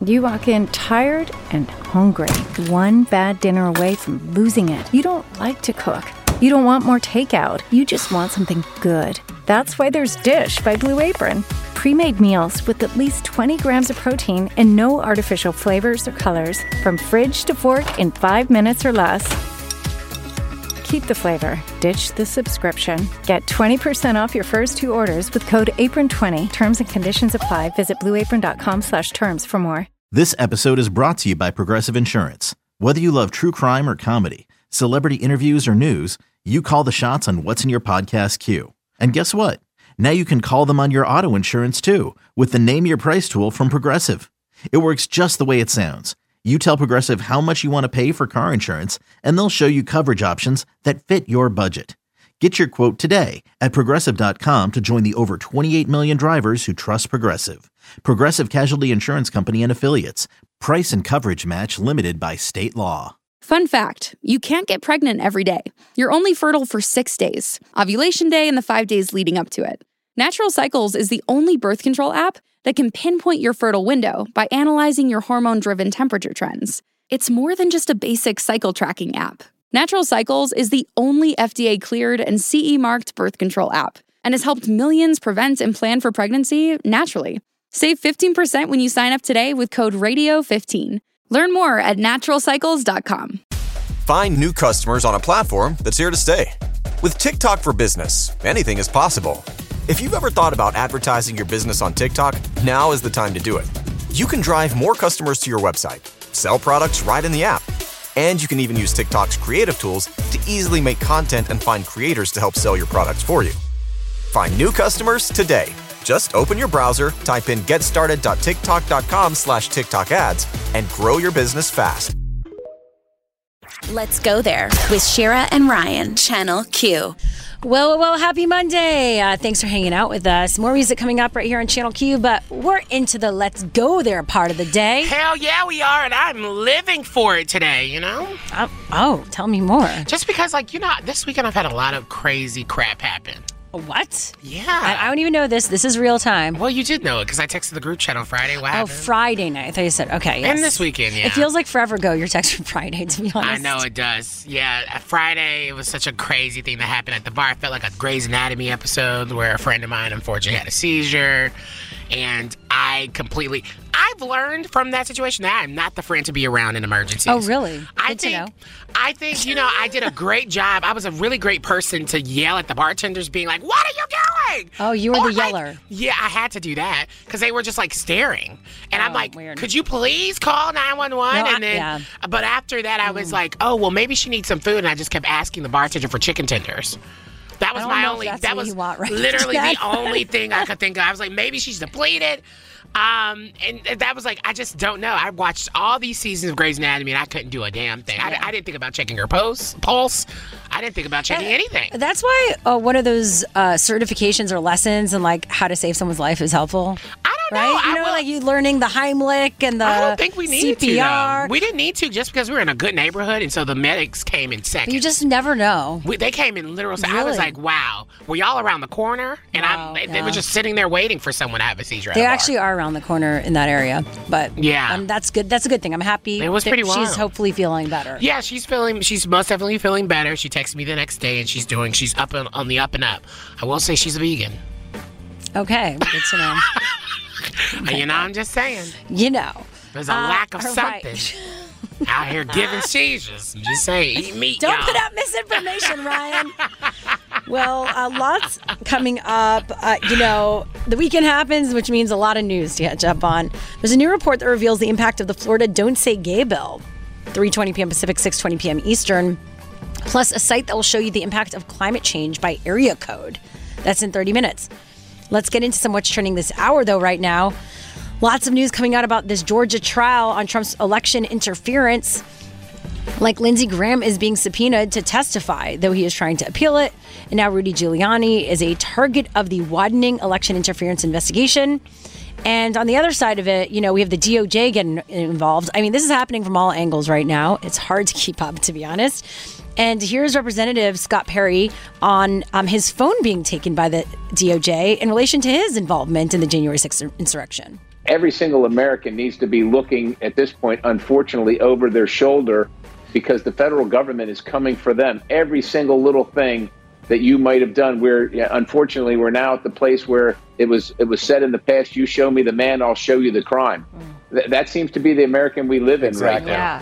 You walk in tired and hungry, one bad dinner away from losing it. You don't like to cook. You don't want more takeout. You just want something good. That's why there's Dish by Blue Apron. Pre-made meals with at least 20 grams of protein and no artificial flavors or colors. From fridge to fork in 5 minutes or less. Keep the flavor. Ditch the subscription. Get 20% off your first 2 orders with code APRON20. Terms and conditions apply. Visit blueapron.com/terms for more. This episode is brought to you by Progressive Insurance. Whether you love true crime or comedy, celebrity interviews or news, you call the shots on what's in your podcast queue. And guess what? Now you can call them on your auto insurance too with the Name Your Price tool from Progressive. It works just the way it sounds. You tell Progressive how much you want to pay for car insurance, and they'll show you coverage options that fit your budget. Get your quote today at Progressive.com to join the over 28 million drivers who trust Progressive. Progressive Casualty Insurance Company and Affiliates. Price and coverage match limited by state law. Fun fact, you can't get pregnant every day. You're only fertile for 6 days, ovulation day and the 5 days leading up to it. Natural Cycles is the only birth control app that can pinpoint your fertile window by analyzing your hormone-driven temperature trends. It's more than just a basic cycle tracking app. Natural Cycles is the only FDA-cleared and CE-marked birth control app and has helped millions prevent and plan for pregnancy naturally. Save 15% when you sign up today with code RADIO15. Learn more at naturalcycles.com. Find new customers on a platform that's here to stay. With TikTok for Business, anything is possible. If you've ever thought about advertising your business on TikTok, now is the time to do it. You can drive more customers to your website, sell products right in the app, and you can even use TikTok's creative tools to easily make content and find creators to help sell your products for you. Find new customers today. Just open your browser, type in getstarted.tiktok.com/TikTok ads, and grow your business fast. Let's go there with Shira and Ryan, Channel Q. Well, happy Monday. Thanks for hanging out with us. More music coming up right here on Channel Q, but we're into the Let's Go There part of the day. Hell yeah, we are, and I'm living for it today, you know? Tell me more. Just because, this weekend I've had a lot of crazy crap happen. What? Yeah. I don't even know this. This is real time. Well, you did know it because I texted the group chat on Friday. What happened? Friday night. I thought you said, okay, yes. And this weekend, yeah. It feels like forever ago, your text from Friday, to be honest. I know it does. Yeah, Friday, it was such a crazy thing that happened at the bar. It felt like a Grey's Anatomy episode where a friend of mine, unfortunately, had a seizure. And I've learned from that situation that I'm not the friend to be around in emergencies. Oh, really? Good to know. I think, I did a great job. I was a really great person to yell at the bartenders being like, what are you doing? Oh, you were the yeller. I had to do that because they were just staring. And I'm like, weird. Could you please call 911? But after that, I was like, oh, well, maybe she needs some food. And I just kept asking the bartender for chicken tenders. That was literally the only thing I could think of. I was like, maybe she's depleted. And that was I just don't know. I watched all these seasons of Grey's Anatomy and I couldn't do a damn thing. I didn't think about checking her pulse. I didn't think about checking anything. That's why one of those certifications or lessons in how to save someone's life is helpful. I don't know. Right? You learning the Heimlich and the I don't think we needed CPR. to, though. We didn't need to just because we were in a good neighborhood, and so the medics came in second. But you just never know. They came in literal second. Really? I was like, wow. Were y'all around the corner? And they were just sitting there waiting for someone to have a seizure at They a bar. actually are around the corner in that area. But yeah, that's good. That's a good thing. I'm happy. It was pretty wild. She's hopefully feeling better. Yeah, she's most definitely feeling better. She texted me the next day, and she's up on the up and up. I will say she's a vegan. Okay, good to know. Okay. I'm just saying. There's a lack of something. Right. Out here giving seizures. I'm just saying, eat meat, Don't y'all. put out misinformation, Ryan. Well, lots coming up. The weekend happens, which means a lot of news to catch up on. There's a new report that reveals the impact of the Florida Don't Say Gay bill. 3:20 p.m. Pacific, 6:20 p.m. Eastern. Plus a site that will show you the impact of climate change by area code. That's in 30 minutes. Let's get into what's trending this hour, though, right now. Lots of news coming out about this Georgia trial on Trump's election interference. Lindsey Graham is being subpoenaed to testify, though he is trying to appeal it. And now Rudy Giuliani is a target of the widening election interference investigation. And on the other side of it, we have the DOJ getting involved. I mean, this is happening from all angles right now. It's hard to keep up, to be honest. And here's Representative Scott Perry on his phone being taken by the DOJ in relation to his involvement in the January 6th insurrection. every single American needs to be looking at this point, unfortunately, over their shoulder, because the federal government is coming for them. Every single little thing that you might have done, unfortunately, we're now at the place where it was said in the past, you show me the man, I'll show you the crime. That seems to be the American we live in right now. Yeah.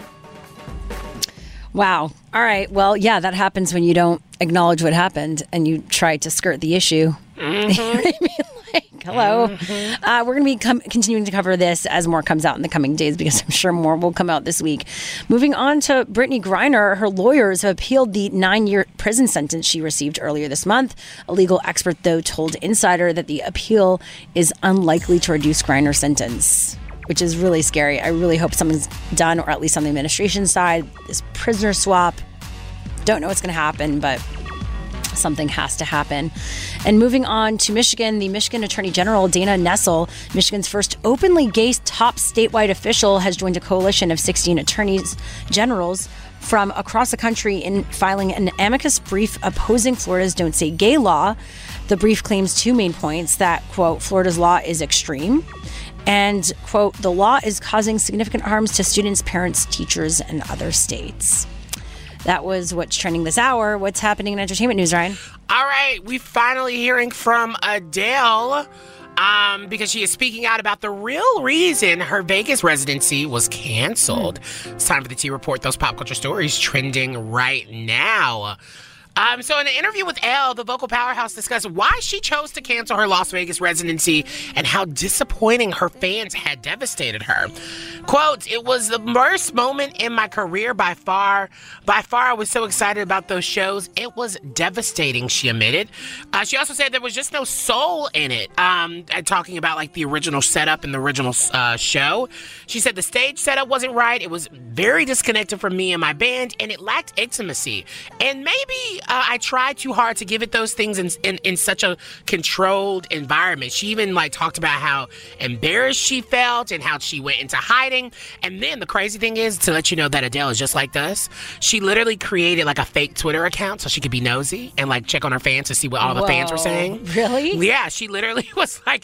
Wow. All right. Well, yeah, that happens when you don't acknowledge what happened and you try to skirt the issue. Mm-hmm. You know what I mean? Like, hello. Mm-hmm. We're going to be continuing to cover this as more comes out in the coming days, because I'm sure more will come out this week. Moving on to Brittany Griner, her lawyers have appealed the 9-year prison sentence she received earlier this month. A legal expert, though, told Insider that the appeal is unlikely to reduce Griner's sentence, which is really scary. I really hope something's done, or at least on the administration side. This prisoner swap, don't know what's going to happen, but something has to happen. And moving on to Michigan, the Michigan Attorney General, Dana Nessel, Michigan's first openly gay top statewide official, has joined a coalition of 16 attorneys generals from across the country in filing an amicus brief opposing Florida's Don't Say Gay law. The brief claims 2 main points: that, quote, Florida's law is extreme, and, quote, the law is causing significant harms to students, parents, teachers, and other states. That was what's trending this hour. What's happening in entertainment news, Ryan? All right, we're finally hearing from Adele because she is speaking out about the real reason her Vegas residency was canceled. It's time for the T Report, those pop culture stories trending right now. So in an interview with Elle, the vocal powerhouse discussed why she chose to cancel her Las Vegas residency and how disappointing her fans had devastated her. Quote, "It was the worst moment in my career by far. By far, I was so excited about those shows. It was devastating," she admitted. She also said there was just no soul in it, talking about like the original setup and the original show. She said the stage setup wasn't right. It was very disconnected from me and my band, and it lacked intimacy. And maybe I tried too hard to give it those things in such a controlled environment. She even like talked about how embarrassed she felt and how she went into hiding. And then the crazy thing is, to let you know that Adele is just like us, she literally created like a fake Twitter account so she could be nosy and like check on her fans to see what all the fans were saying. Really? Yeah, she literally was like,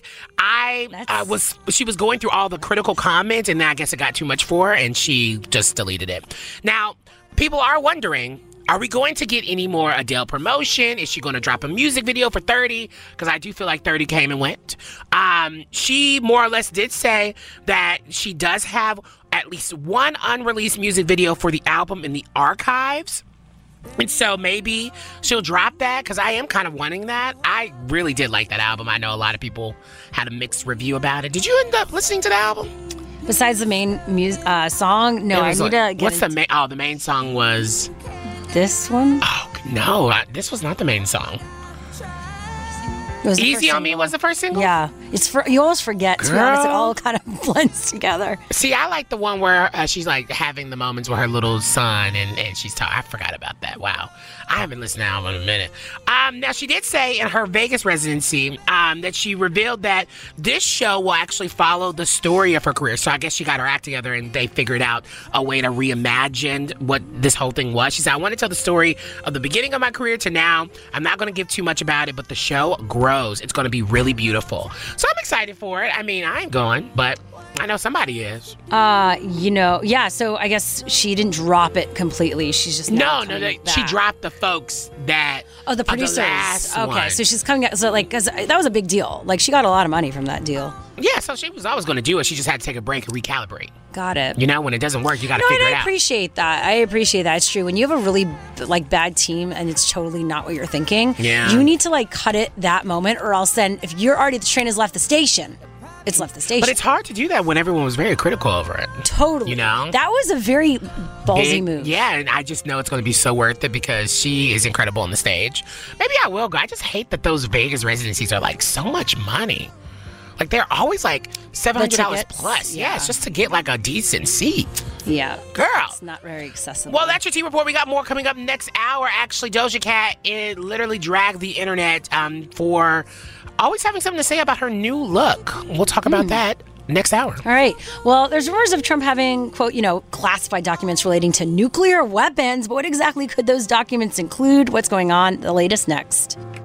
she was going through all the critical comments, and then I guess it got too much for her and she just deleted it. Now, people are wondering, are we going to get any more Adele promotion? Is she going to drop a music video for 30? Because I do feel like 30 came and went. She more or less did say that she does have at least one unreleased music video for the album in the archives. And so maybe she'll drop that, because I am kind of wanting that. I really did like that album. I know a lot of people had a mixed review about it. Did you end up listening to the album? Besides the main song? No, I need to get what's the main? Oh, the main song was... this one? Oh, no, this was not the main song. Easy on Me was the first single? Yeah. You always forget, to be honest. It all kind of blends together. See, I like the one where she's like having the moments with her little son and she's talking. I forgot about that. Wow. I haven't listened to the album in a minute. Now, she did say in her Vegas residency that she revealed that this show will actually follow the story of her career. So I guess she got her act together and they figured out a way to reimagine what this whole thing was. She said, I want to tell the story of the beginning of my career to now. I'm not going to give too much about it, but the show grows. It's going to be really beautiful. So I'm excited for it. I mean, I ain't going, but I know somebody is. Yeah, so I guess she didn't drop it completely. She's just No, she dropped the folks that... Oh, the producers. The last okay, one. So she's coming out, so like, because that was a big deal. Like, she got a lot of money from that deal. Yeah, so she was always going to do it. She just had to take a break and recalibrate. Got it. You know, when it doesn't work, you got to figure it out. I appreciate that. It's true. When you have a really like bad team and it's totally not what you're thinking, you need to like cut it that moment, or else then if you're already, the train has left the station, it's left the station. But it's hard to do that when everyone was very critical over it. Totally. You know? That was a very ballsy move. Yeah, and I just know it's going to be so worth it because she is incredible on the stage. Maybe I will go. I just hate that those Vegas residencies are like so much money. Like, they're always like $700 plus. Yeah, it's just to get like a decent seat. Yeah. Girl. It's not very accessible. Well, that's your T Report. We got more coming up next hour. Actually, Doja Cat, it literally dragged the internet for always having something to say about her new look. We'll talk about that next hour. All right. Well, there's rumors of Trump having, quote, classified documents relating to nuclear weapons. But what exactly could those documents include? What's going on? The latest next.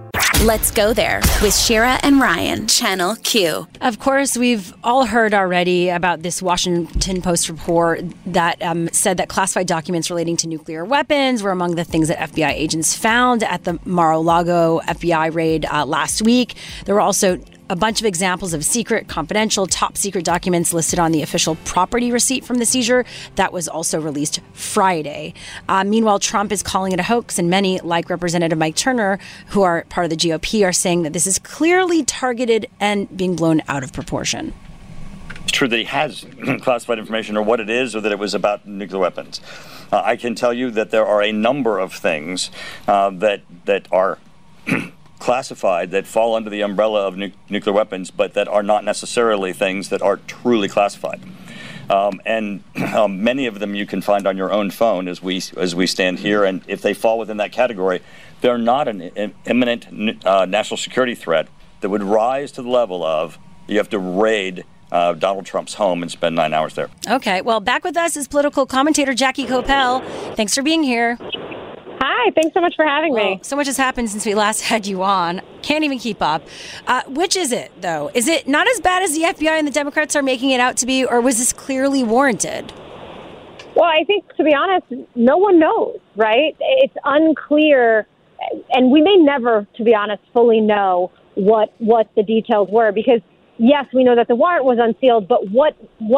Let's go there with Shira and Ryan, Channel Q. Of course, we've all heard already about this Washington Post report that said that classified documents relating to nuclear weapons were among the things that FBI agents found at the Mar-a-Lago FBI raid last week. There were also a bunch of examples of secret, confidential, top secret documents listed on the official property receipt from the seizure that was also released Friday. Meanwhile, Trump is calling it a hoax, and many, like Representative Mike Turner, who are part of the GOP, are saying that this is clearly targeted and being blown out of proportion. It's true that he has classified information, or what it is, or that it was about nuclear weapons. I can tell you that there are a number of things that are classified that fall under the umbrella of nuclear weapons, but that are not necessarily things that are truly classified. And many of them you can find on your own phone as we stand here. And if they fall within that category, they're not an imminent national security threat that would rise to the level of you have to raid Donald Trump's home and spend 9 hours there. Okay, well, back with us is political commentator Jackie Coppell. Thanks for being here. Hi, thanks so much for having me. So much has happened since we last had you on. Can't even keep up. Which is it, though? Is it not as bad as the FBI and the Democrats are making it out to be, or was this clearly warranted? Well, I think, to be honest, no one knows, right? It's unclear, and we may never, to be honest, fully know what the details were, because, yes, we know that the warrant was unsealed, but what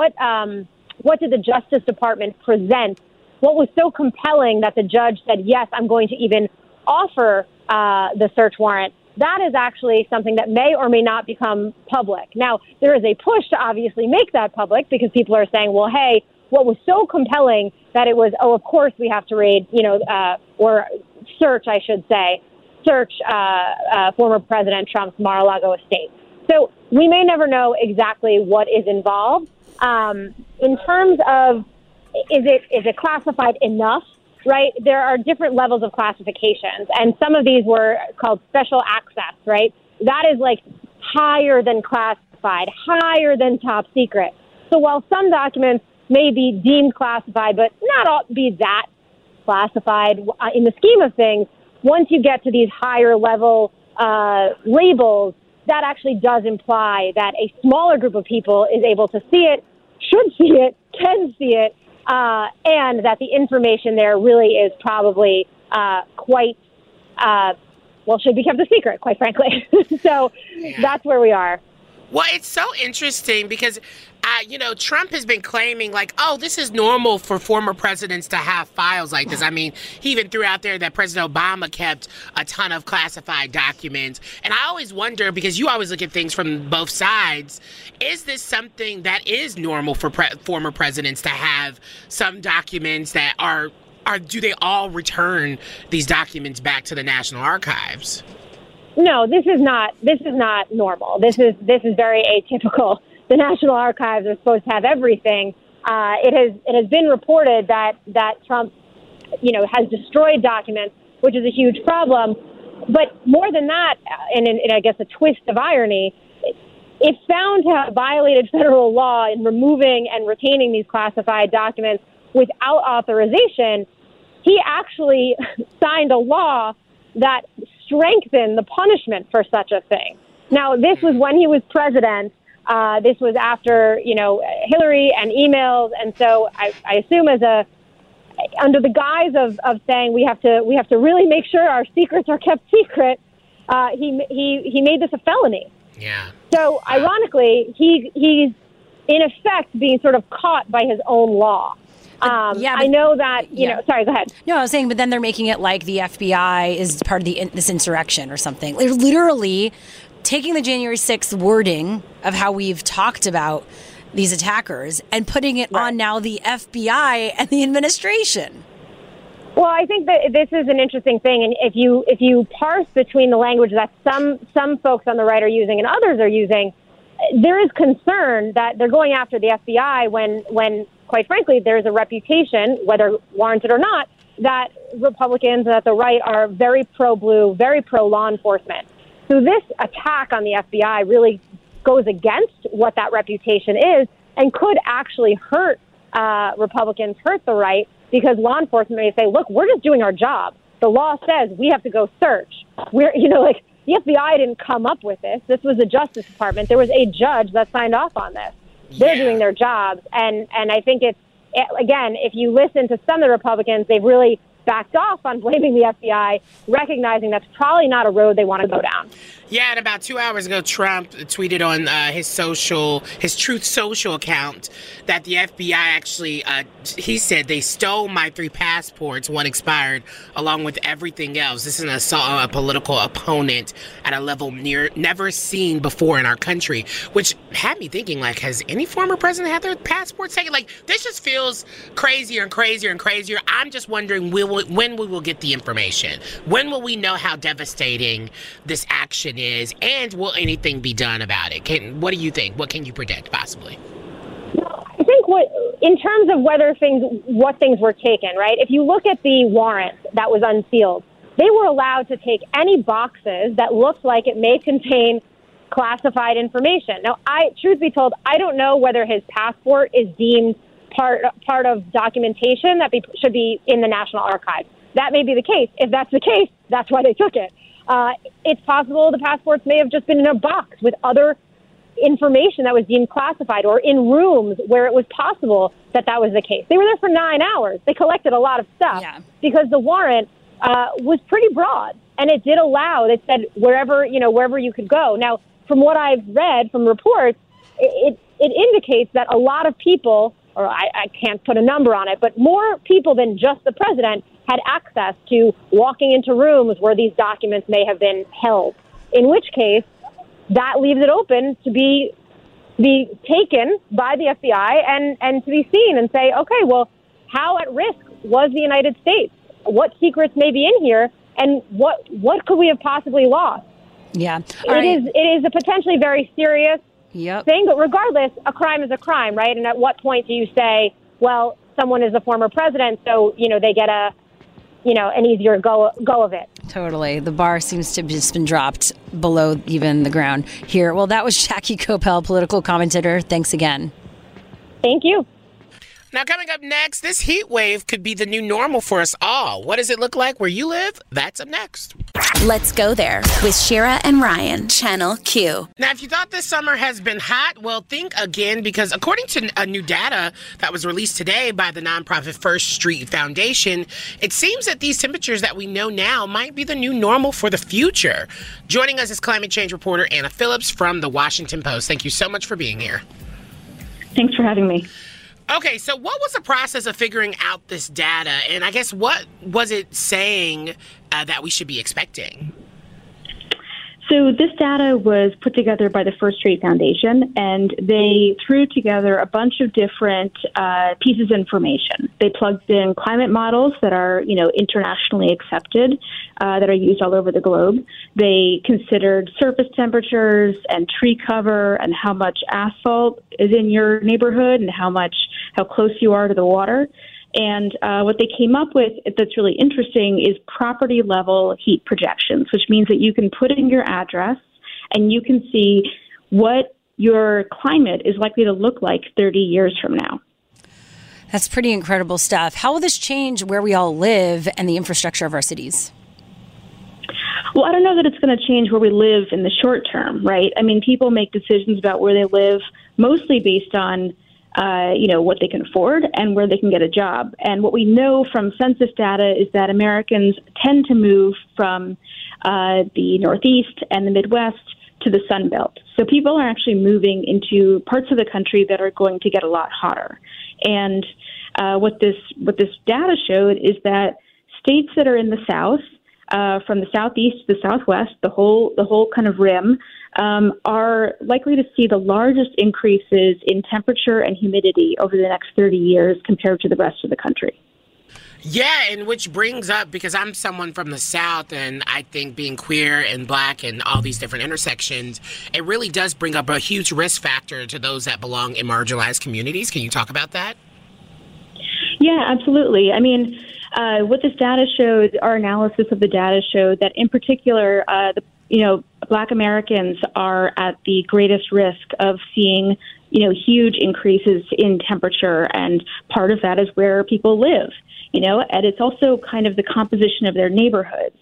did the Justice Department present? What was so compelling that the judge said, yes, I'm going to even offer the search warrant? That is actually something that may or may not become public. Now, there is a push to obviously make that public because people are saying, well, hey, what was so compelling that it was, of course we have to raid, or search, I should say, former President Trump's Mar-a-Lago estate. So we may never know exactly what is involved. In terms of, is it classified enough, right? There are different levels of classifications, and some of these were called special access, right? That is like higher than classified, higher than top secret. So while some documents may be deemed classified, but not all be that classified in the scheme of things, once you get to these higher level labels, that actually does imply that a smaller group of people is able to see it, should see it, can see it, and that the information there really is probably should be kept a secret, quite frankly. So That's where we are. Well, it's so interesting because, Trump has been claiming this is normal for former presidents to have files like this. I mean, he even threw out there that President Obama kept a ton of classified documents. And I always wonder, because you always look at things from both sides, is this something that is normal for former presidents to have some documents that do they all return these documents back to the National Archives? No, this is not normal. This is very atypical. The National Archives are supposed to have everything. It has been reported that Trump, has destroyed documents, which is a huge problem. But more than that, and I guess a twist of irony, if found to have violated federal law in removing and retaining these classified documents without authorization, he actually signed a law that strengthened the punishment for such a thing. Now, this was when he was president. This was after, Hillary and emails. And so I assume under the guise of saying we have to really make sure our secrets are kept secret, he made this a felony. Yeah. So ironically, he's in effect being sort of caught by his own law. I know that, sorry, go ahead. No, I was saying, but then they're making it like the FBI is part of this insurrection or something. They're literally taking the January 6th wording of how we've talked about these attackers and putting it on now the FBI and the administration. Well, I think that this is an interesting thing, and if you parse between the language that some folks on the right are using and others are using, there is concern that they're going after the FBI when quite frankly, there's a reputation, whether warranted or not, that Republicans at the right are very pro-blue, very pro-law enforcement. So this attack on the FBI really goes against what that reputation is and could actually hurt Republicans, hurt the right, because law enforcement may say, look, we're just doing our job. The law says we have to go search. the FBI didn't come up with this. This was the Justice Department. There was a judge that signed off on this. They're doing their jobs. And I think again, if you listen to some of the Republicans, they've really backed off on blaming the FBI, recognizing that's probably not a road they want to go down. Yeah, and about 2 hours ago, Trump tweeted on his Truth Social account that the FBI actually, he said they stole my 3 passports, one expired, along with everything else. This is an assault on a political opponent at a level never seen before in our country, which had me thinking, like, has any former president had their passports taken? Like, this just feels crazier and crazier and crazier. I'm just wondering when we will get the information. When will we know how devastating this action is, and will anything be done about it? What do you think? What can you predict, possibly? I think in terms of what things were taken, right? If you look at the warrant that was unsealed, they were allowed to take any boxes that looked like it may contain classified information. Now, truth be told, I don't know whether his passport is deemed part of documentation that should be in the National Archives. That may be the case. If that's the case, that's why they took it. It's possible the passports may have just been in a box with other information that was deemed classified, or in rooms where it was possible that was the case. They were there for 9 hours. They collected a lot of stuff because the warrant was pretty broad, and it did allow. It said wherever you could go. Now, from what I've read from reports, it indicates that a lot of people, or I can't put a number on it, but more people than just the president had access to walking into rooms where these documents may have been held, in which case that leaves it open to be taken by the FBI and to be seen and say, okay, well, how at risk was the United States? What secrets may be in here, and what could we have possibly lost? Yeah. It is a potentially very serious thing, but regardless, a crime is a crime, right? And at what point do you say, well, someone is a former president, so, they get an easier go of it? Totally. The bar seems to have just been dropped below even the ground here. Well, that was Jackie Coppell, political commentator. Thanks again. Thank you. Now, coming up next, this heat wave could be the new normal for us all. What does it look like where you live? That's up next. Let's go there with Shira and Ryan, Channel Q. Now, if you thought this summer has been hot, well, think again, because according to a new data that was released today by the nonprofit First Street Foundation, it seems that these temperatures that we know now might be the new normal for the future. Joining us is climate change reporter Anna Phillips from The Washington Post. Thank you so much for being here. Thanks for having me. Okay, so what was the process of figuring out this data? And I guess what was it saying that we should be expecting? So this data was put together by the First Street Foundation, and they threw together a bunch of different pieces of information. They plugged in climate models that are, internationally accepted, that are used all over the globe. They considered surface temperatures and tree cover and how much asphalt is in your neighborhood and how close you are to the water. And what they came up with that's really interesting is property level heat projections, which means that you can put in your address and you can see what your climate is likely to look like 30 years from now. That's pretty incredible stuff. How will this change where we all live and the infrastructure of our cities? Well, I don't know that it's going to change where we live in the short term, right? I mean, people make decisions about where they live mostly based on what they can afford and where they can get a job. And what we know from census data is that Americans tend to move from the Northeast and the Midwest to the Sun Belt. So people are actually moving into parts of the country that are going to get a lot hotter. And what this data showed is that states that are in the South, from the Southeast to the Southwest, the whole kind of rim, are likely to see the largest increases in temperature and humidity over the next 30 years compared to the rest of the country. Yeah, and which brings up, because I'm someone from the South, and I think being queer and Black and all these different intersections, it really does bring up a huge risk factor to those that belong in marginalized communities. Can you talk about that? Yeah, absolutely. I mean, what this data showed, our analysis of the data showed that in particular, Black Americans are at the greatest risk of seeing, huge increases in temperature. And part of that is where people live, and it's also kind of the composition of their neighborhoods.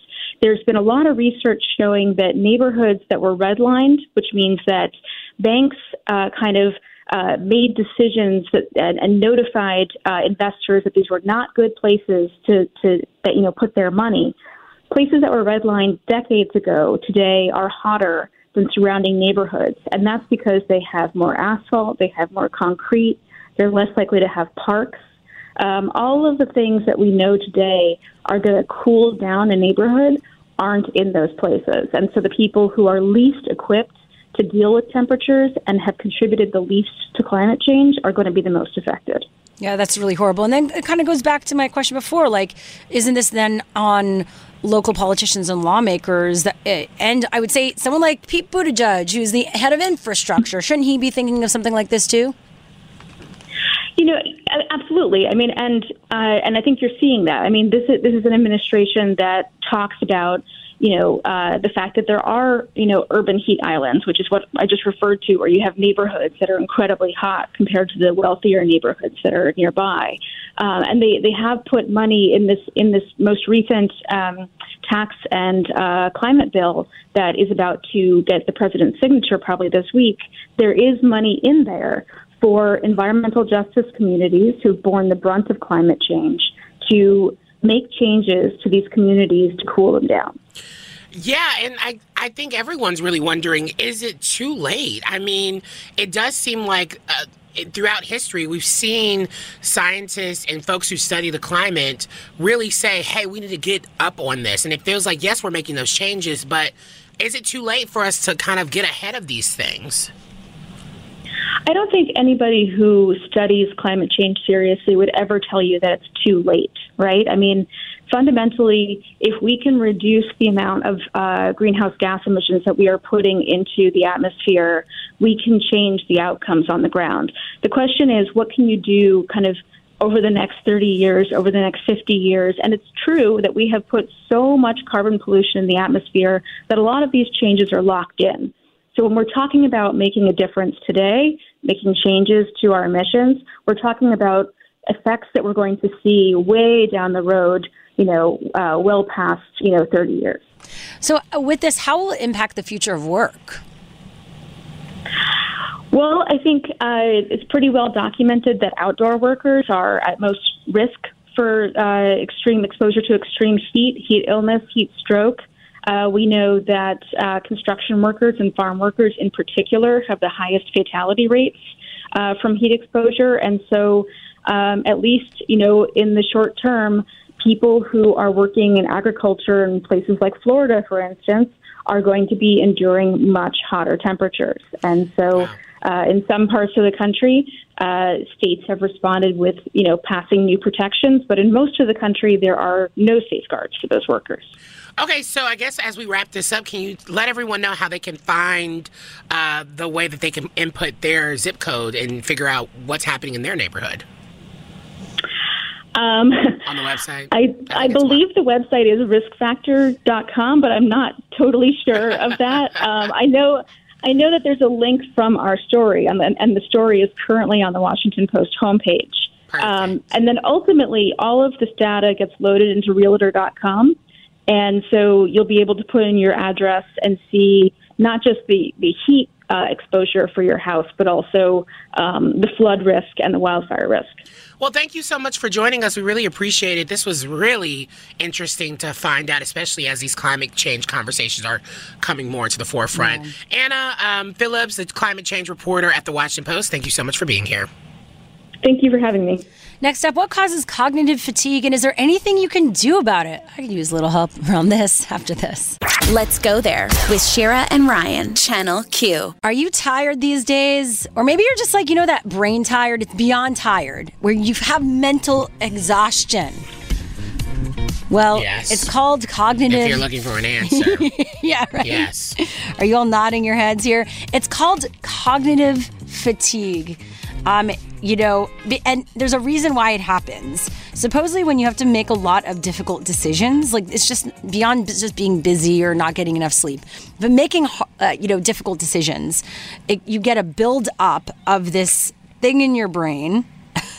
there's been a lot of research showing that neighborhoods that were redlined, which means that banks made decisions and notified investors that these were not good places to put their money. Places that were redlined decades ago today are hotter than surrounding neighborhoods, and that's because they have more asphalt, they have more concrete, they're less likely to have parks. All of the things that we know today are going to cool down a neighborhood aren't in those places, and so the people who are least equipped to deal with temperatures and have contributed the least to climate change are going to be the most affected. Yeah, that's really horrible. And then it kind of goes back to my question before, like, isn't this then on local politicians and lawmakers? And I would say someone like Pete Buttigieg, who's the head of infrastructure, shouldn't he be thinking of something like this too? Absolutely. I mean, and I think you're seeing that. I mean, this is an administration that talks about the fact that there are, urban heat islands, which is what I just referred to, where you have neighborhoods that are incredibly hot compared to the wealthier neighborhoods that are nearby. And they have put money in this most recent tax and climate bill that is about to get the president's signature probably this week. There is money in there for environmental justice communities who've borne the brunt of climate change to make changes to these communities to cool them down. Yeah, and I think everyone's really wondering, is it too late? I mean, it does seem like throughout history, we've seen scientists and folks who study the climate really say, hey, we need to get up on this. And it feels like, yes, we're making those changes, but is it too late for us to kind of get ahead of these things? I don't think anybody who studies climate change seriously would ever tell you that it's too late, right? I mean, fundamentally, if we can reduce the amount of greenhouse gas emissions that we are putting into the atmosphere, we can change the outcomes on the ground. The question is, what can you do kind of over the next 30 years, over the next 50 years? And it's true that we have put so much carbon pollution in the atmosphere that a lot of these changes are locked in. So when we're talking about making a difference today, making changes to our emissions, we're talking about effects that we're going to see way down the road, well past, 30 years. So with this, how will it impact the future of work? Well, I think it's pretty well documented that outdoor workers are at most risk for extreme exposure to extreme heat illness, heat stroke. We know that construction workers and farm workers in particular have the highest fatality rates from heat exposure. And so at least, in the short term, people who are working in agriculture in places like Florida, for instance, are going to be enduring much hotter temperatures. And so in some parts of the country, states have responded with, passing new protections. But in most of the country, there are no safeguards for those workers. Okay, so I guess as we wrap this up, can you let everyone know how they can find the way that they can input their zip code and figure out what's happening in their neighborhood? On the website? I believe the website is riskfactor.com, but I'm not totally sure of that. I know that there's a link from our story, and the story is currently on the Washington Post homepage. And then ultimately, all of this data gets loaded into realtor.com. And so you'll be able to put in your address and see not just the heat exposure for your house, but also the flood risk and the wildfire risk. Well, thank you so much for joining us. We really appreciate it. This was really interesting to find out, especially as these climate change conversations are coming more to the forefront. Yeah. Anna Phillips, the climate change reporter at the Washington Post, thank you so much for being here. Thank you for having me. Next up, what causes cognitive fatigue, and is there anything you can do about it? I could use a little help around this after this. Let's go there with Shira and Ryan, Channel Q. Are you tired these days? Or maybe you're just like, that brain tired, it's beyond tired, where you have mental exhaustion. Well, yes. It's called cognitive... If you're looking for an answer. Yeah, right. Yes. Are you all nodding your heads here? It's called cognitive fatigue. And there's a reason why it happens. Supposedly when you have to make a lot of difficult decisions, like it's just beyond just being busy or not getting enough sleep, but making, difficult decisions, you get a build up of this thing in your brain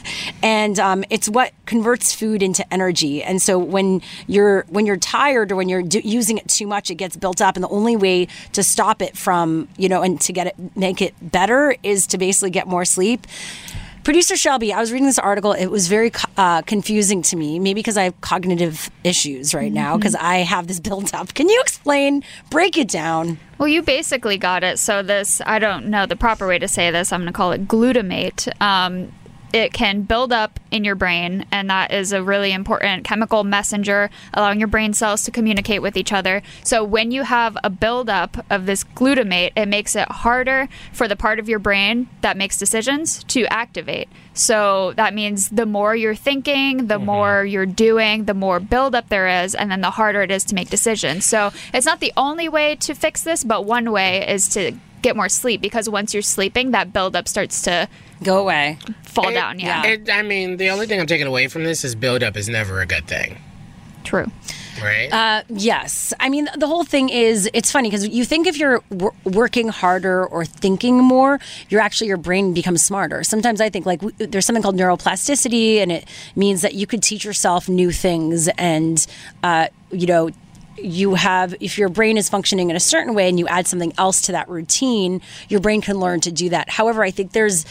and it's what converts food into energy. And so when you're tired or when you're using it too much, it gets built up. And the only way to stop it from, and to make it better is to basically get more sleep. Producer Shelby, I was reading this article. It was very confusing to me, maybe because I have cognitive issues right now because I have this built up. Can you break it down? Well, you basically got it. So this, I don't know the proper way to say this. I'm going to call it glutamate. It can build up in your brain, and that is a really important chemical messenger, allowing your brain cells to communicate with each other. So when you have a buildup of this glutamate, it makes it harder for the part of your brain that makes decisions to activate. So that means the more you're thinking, the more you're doing, the more buildup there is, and then the harder it is to make decisions. So it's not the only way to fix this, but one way is to get more sleep, because once you're sleeping, that buildup starts to go away, fall down. The only thing I'm taking away from this is buildup is never a good thing. True. Right? Yes. I mean, the whole thing is, it's funny because you think if you're working harder or thinking more, your brain becomes smarter. Sometimes I think there's something called neuroplasticity, and it means that you could teach yourself new things, and if your brain is functioning in a certain way and you add something else to that routine, your brain can learn to do that. However, I think there's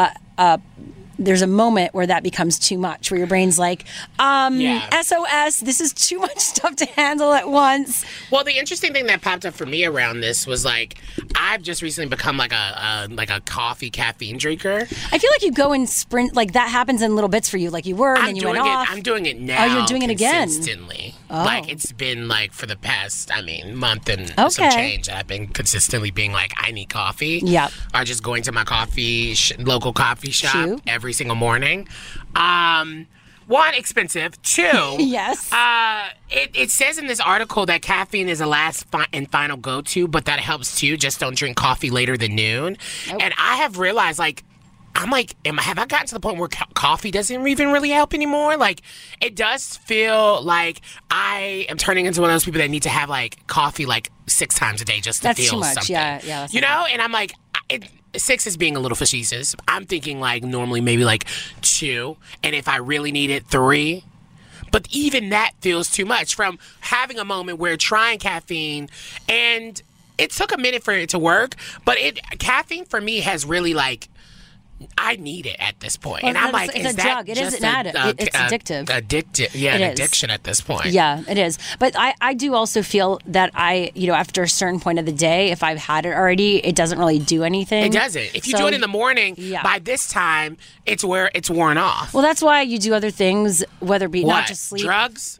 a moment where that becomes too much, where your brain's like, SOS, this is too much stuff to handle at once. Well, the interesting thing that popped up for me around this was I've just recently become a coffee caffeine drinker. I feel like you go and sprint, that happens in little bits for you. You were, and then you went off. I'm doing it now. Oh, you're doing it again? Consistently. Oh. It's been for the past, month and some change. I've been consistently being I need coffee. Yep. Or just going to my local coffee shop every single morning. One, expensive. Two, yes. It says in this article that caffeine is a last and final go-to, but that helps too. Just don't drink coffee later than noon. Nope. And I have realized, have I gotten to the point where coffee doesn't even really help anymore? It does feel like I am turning into one of those people that need to have coffee 6 times a day just to feel something. That's too much. Yeah. And I'm 6 is being a little facetious. I'm thinking normally maybe 2, and if I really need it, 3. But even that feels too much from having a moment where trying caffeine, and it took a minute for it to work, but caffeine for me has really I need it at this point. Well, and I'm it's a drug. It is an it's addictive. Addictive. Yeah, an addiction at this point. Yeah, it is. But I do also feel that after a certain point of the day, if I've had it already, it doesn't really do anything. It doesn't. If you do it in the morning, by this time, it's worn off. Well, that's why you do other things, whether it be not just sleep. Drugs?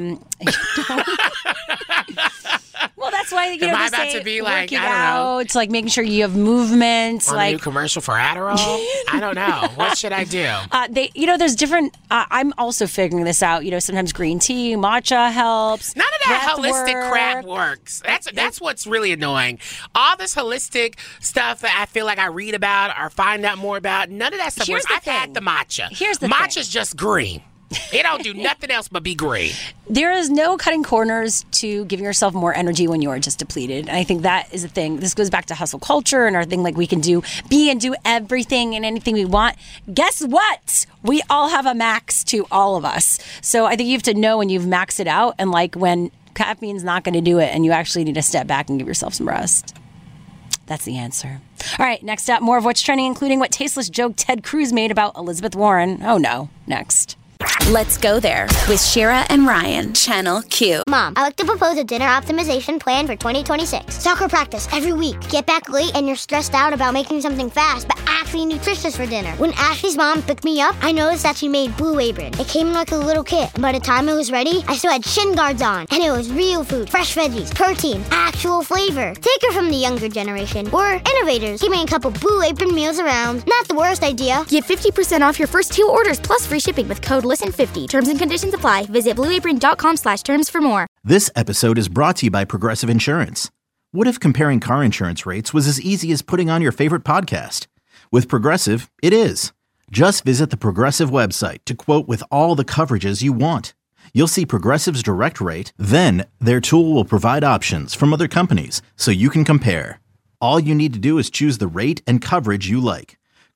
Well, that's why am I about to be working out. It's making sure you have movement. On a new commercial for Adderall? I don't know. What should I do? There's different. I'm also figuring this out. Sometimes green tea, matcha helps. None of that holistic crap works. That's what's really annoying. All this holistic stuff that I feel like I read about or find out more about, none of that stuff works. I've had the matcha. Here's the matcha's just green. It don't do nothing else but be green. There is no cutting corners to giving yourself more energy when you are just depleted. And I think that is a thing. This goes back to hustle culture and our thing we can do everything and anything we want. Guess what? We all have a max to all of us. So I think you have to know when you've maxed it out and when caffeine's not going to do it and you actually need to step back and give yourself some rest. That's the answer. All right, next up, more of what's trending, including what tasteless joke Ted Cruz made about Elizabeth Warren. Oh no, next. Let's go there with Shira and Ryan, Channel Q. Mom, I like to propose a dinner optimization plan for 2026. Soccer practice every week. Get back late and you're stressed out about making something fast, but actually nutritious for dinner. When Ashley's mom picked me up, I noticed that she made Blue Apron. It came in a little kit, and by the time it was ready, I still had shin guards on. And it was real food, fresh veggies, protein, actual flavor. Take her from the younger generation. We're innovators, keeping a couple Blue Apron meals around. Not the worst idea. Get 50% off your first 2 orders plus free shipping with code LISTEN50. Terms and conditions apply. Visit blueapron.com/terms for more. This episode is brought to you by Progressive Insurance. What if comparing car insurance rates was as easy as putting on your favorite podcast? With Progressive, it is. Just visit the Progressive website to quote with all the coverages you want. You'll see Progressive's direct rate, then their tool will provide options from other companies so you can compare. All you need to do is choose the rate and coverage you like.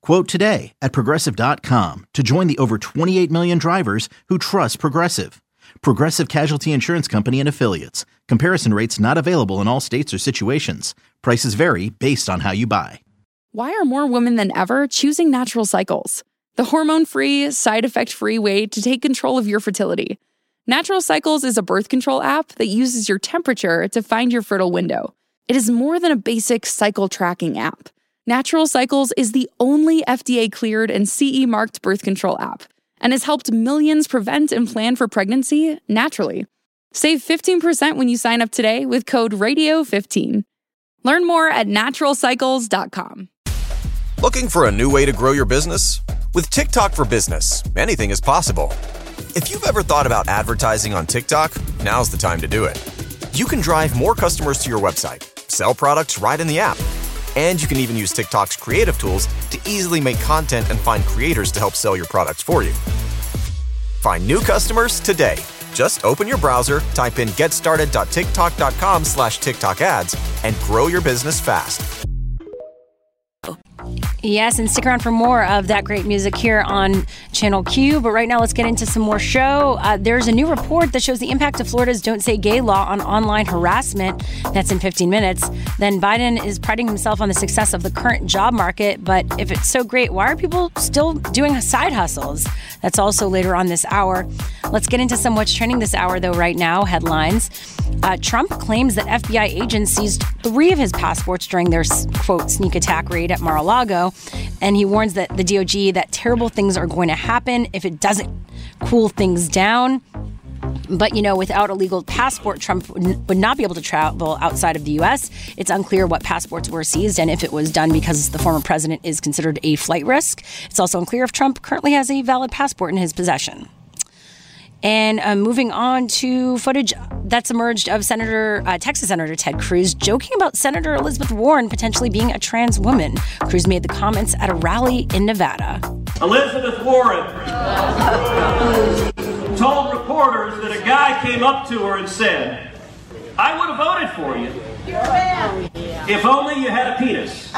Quote today at Progressive.com to join the over 28 million drivers who trust Progressive. Progressive Casualty Insurance Company and Affiliates. Comparison rates not available in all states or situations. Prices vary based on how you buy. Why are more women than ever choosing Natural Cycles? The hormone-free, side-effect-free way to take control of your fertility. Natural Cycles is a birth control app that uses your temperature to find your fertile window. It is more than a basic cycle tracking app. Natural Cycles is the only FDA-cleared and CE-marked birth control app and has helped millions prevent and plan for pregnancy naturally. Save 15% when you sign up today with code RADIO15. Learn more at naturalcycles.com. Looking for a new way to grow your business? With TikTok for Business, anything is possible. If you've ever thought about advertising on TikTok, now's the time to do it. You can drive more customers to your website, sell products right in the app, and you can even use TikTok's creative tools to easily make content and find creators to help sell your products for you. Find new customers today. Just open your browser, type in getstarted.tiktok.com/TikTok ads, and grow your business fast. Yes, and stick around for more of that great music here on Channel Q. But right now, let's get into some more show. There's a new report that shows the impact of Florida's Don't Say Gay law on online harassment. That's in 15 minutes. Then Biden is priding himself on the success of the current job market. But if it's so great, why are people still doing side hustles? That's also later on this hour. Let's get into some what's trending this hour, though, right now. Headlines. Trump claims that FBI agents seized 3 of his passports during their, quote, sneak attack raid at Mar-a-Lago. And he warns that the DOJ that terrible things are going to happen if it doesn't cool things down. But, without a legal passport, Trump would not be able to travel outside of the U.S. It's unclear what passports were seized and if it was done because the former president is considered a flight risk. It's also unclear if Trump currently has a valid passport in his possession. And moving on to footage that's emerged of Texas Senator Ted Cruz joking about Senator Elizabeth Warren potentially being a trans woman. Cruz made the comments at a rally in Nevada. Elizabeth Warren told reporters that a guy came up to her and said, "I would have voted for you if only you had a penis."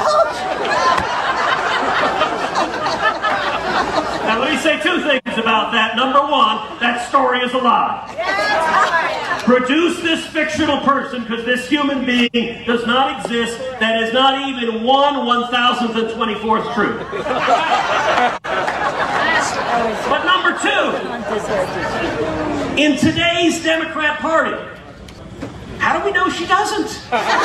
Now, let me say 2 things about that. Number 1, that story is a lie. Produce this fictional person because this human being does not exist. That is not even 1/1024th true. But number 2, in today's Democrat Party, how do we know she doesn't?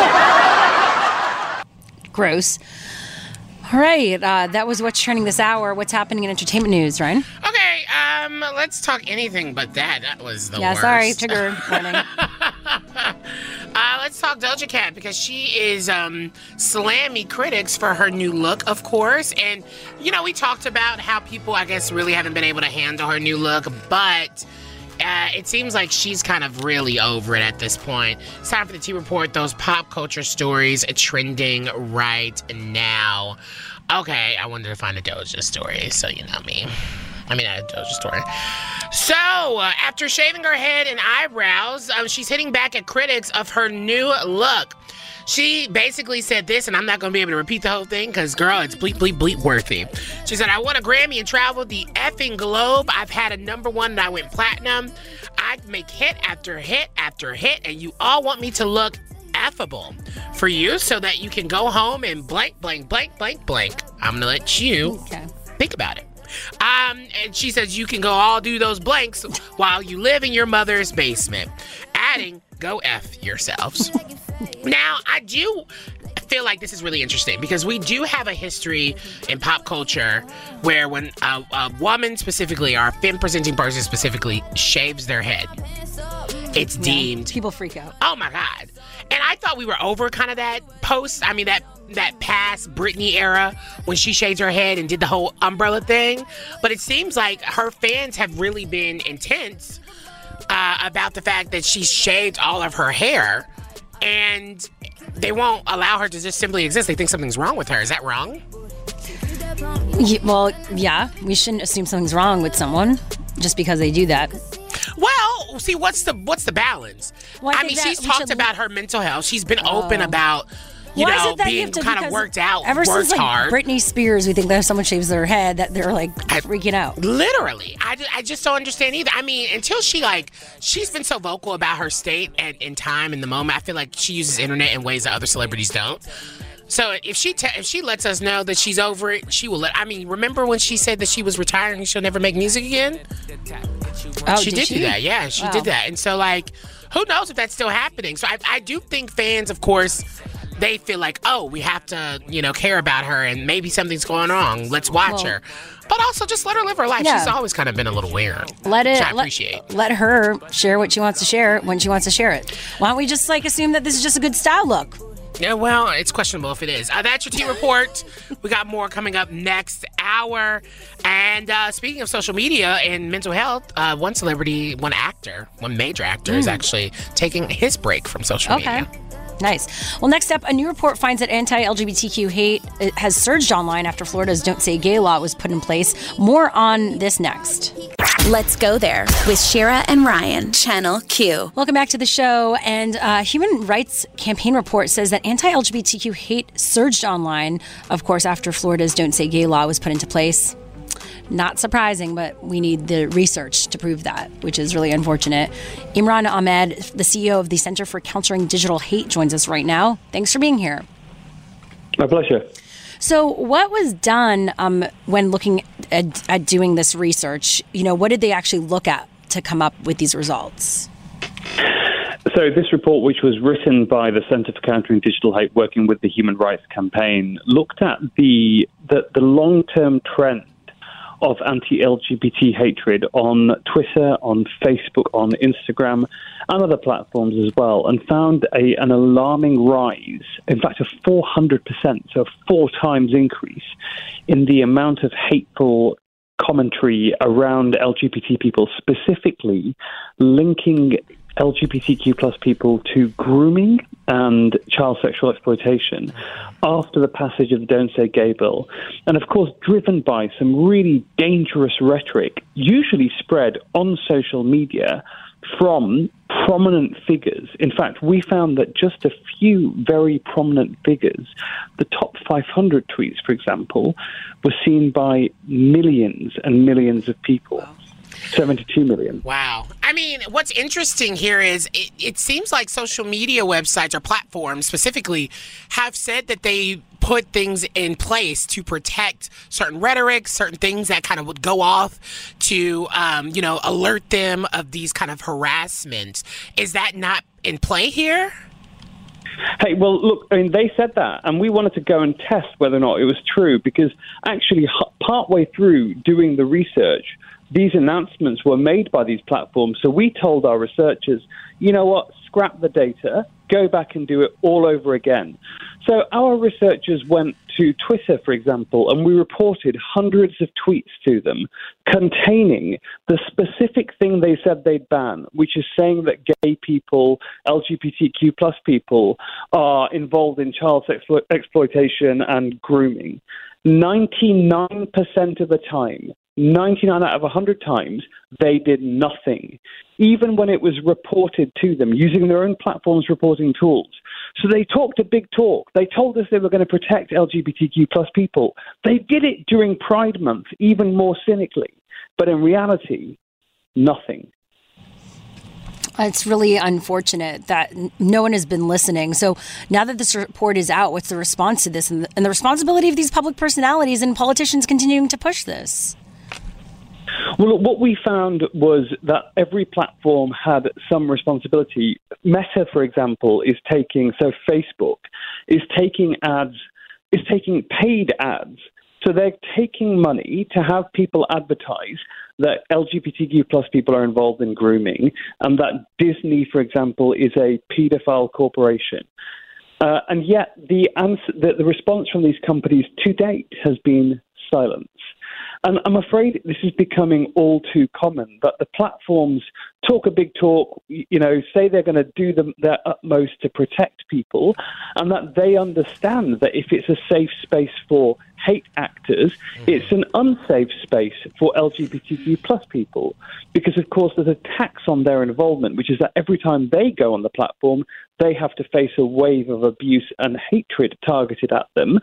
Gross. All right, that was what's trending this hour. What's happening in entertainment news, Ryan? Okay, let's talk anything but that. That was the worst. Yeah, sorry, trigger warning. Let's talk Doja Cat because she is slamming critics for her new look, of course. And, we talked about how people, I guess, really haven't been able to handle her new look, but it seems like she's kind of really over it at this point. It's time for the T Report, those pop culture stories trending right now. Okay, I wanted to find a Doja story, so you know me. I mean, a Doja story. So, after shaving her head and eyebrows, she's hitting back at critics of her new look. She basically said this, and I'm not going to be able to repeat the whole thing because, girl, it's bleep, bleep, bleep worthy. She said, "I won a Grammy and traveled the effing globe. I've had a #1 and I went platinum. I make hit after hit after hit, and you all want me to look affable for you so that you can go home and blank, blank, blank, blank, blank. I'm going to let you think about it." And she says you can go all do those blanks while you live in your mother's basement. Adding, "Go F yourselves." Now, I do feel like this is really interesting because we do have a history in pop culture where when a woman specifically, or a femme-presenting person specifically, shaves their head, it's deemed... People freak out. Oh, my God. And I thought we were over kind of that that past Britney era when she shaved her head and did the whole umbrella thing. But it seems like her fans have really been intense about the fact that she shaved all of her hair. And they won't allow her to just simply exist. They think something's wrong with her. Is that wrong? Well, yeah. We shouldn't assume something's wrong with someone just because they do that. Well, see, what's the balance? Well, I mean, she's talked about her mental health. She's been open about, being kind of worked out, ever worked since hard. Britney Spears, we think that if someone shaves their head, that they're freaking out. Literally, I just don't understand either. I mean, until she's been so vocal about her state and in time in the moment. I feel like she uses internet in ways that other celebrities don't. So if she lets us know that she's over it, she will let. I mean, remember when she said that she was retiring and she'll never make music again? Oh, she did do that. Yeah, she did that. And so, who knows if that's still happening? So I do think fans, of course, they feel like, oh, we have to, care about her and maybe something's going wrong. Let's watch her. But also just let her live her life. Yeah. She's always kind of been a little weird, which I appreciate. Let her share what she wants to share when she wants to share it. Why don't we just assume that this is just a good style look? Yeah, well, it's questionable if it is. That's your Tea Report. We got more coming up next hour. And speaking of social media and mental health, one major actor is actually taking his break from social media. Nice. Well, next up, a new report finds that anti-LGBTQ hate has surged online after Florida's Don't Say Gay law was put in place. More on this next. Let's go there with Shira and Ryan, Channel Q. Welcome back to the show. And Human Rights Campaign report says that anti-LGBTQ hate surged online, of course, after Florida's Don't Say Gay law was put into place. Not surprising, but we need the research to prove that, which is really unfortunate. Imran Ahmed, the CEO of the Center for Countering Digital Hate, joins us right now. Thanks for being here. My pleasure. So what was done when looking at doing this research? What did they actually look at to come up with these results? So this report, which was written by the Center for Countering Digital Hate, working with the Human Rights Campaign, looked at the long-term trend of anti-LGBT hatred on Twitter, on Facebook, on Instagram, and other platforms as well, and found an alarming rise, in fact a 400%, so a 4 times increase in the amount of hateful commentary around LGBT people, specifically linking LGBTQ plus people to grooming and child sexual exploitation after the passage of the Don't Say Gay bill. And of course, driven by some really dangerous rhetoric, usually spread on social media from prominent figures. In fact, we found that just a few very prominent figures, the top 500 tweets, for example, were seen by millions and millions of people. Wow. 72 million. Wow. I mean, what's interesting here is it seems like social media websites or platforms specifically have said that they put things in place to protect certain rhetoric, certain things that kind of would go off to, alert them of these kind of harassments. Is that not in play here? Hey, well, look, I mean, they said that, and we wanted to go and test whether or not it was true, because actually partway through doing the research, these announcements were made by these platforms. So we told our researchers, you know what, scrap the data, go back and do it all over again. So our researchers went to Twitter, for example, and we reported hundreds of tweets to them containing the specific thing they said they'd ban, which is saying that gay people, LGBTQ plus people, are involved in child exploitation and grooming. 99% of the time, 99 out of 100 times, they did nothing, even when it was reported to them using their own platforms' reporting tools. So they talked a big talk. They told us they were going to protect LGBTQ plus people. They did it during Pride Month, even more cynically. But in reality, nothing. It's really unfortunate that no one has been listening. So now that this report is out, what's the response to this and the responsibility of these public personalities and politicians continuing to push this? Well, what we found was that every platform had some responsibility. Meta, for example, Facebook is taking ads, is taking paid ads. So they're taking money to have people advertise that LGBTQ plus people are involved in grooming, and that Disney, for example, is a pedophile corporation. And yet the response from these companies to date has been silence. And I'm afraid this is becoming all too common, that the platforms talk a big talk, say they're going to do their utmost to protect people, and that they understand that if it's a safe space for hate actors, it's an unsafe space for LGBTQ plus people, because of course there's a tax on their involvement, which is that every time they go on the platform, they have to face a wave of abuse and hatred targeted at them.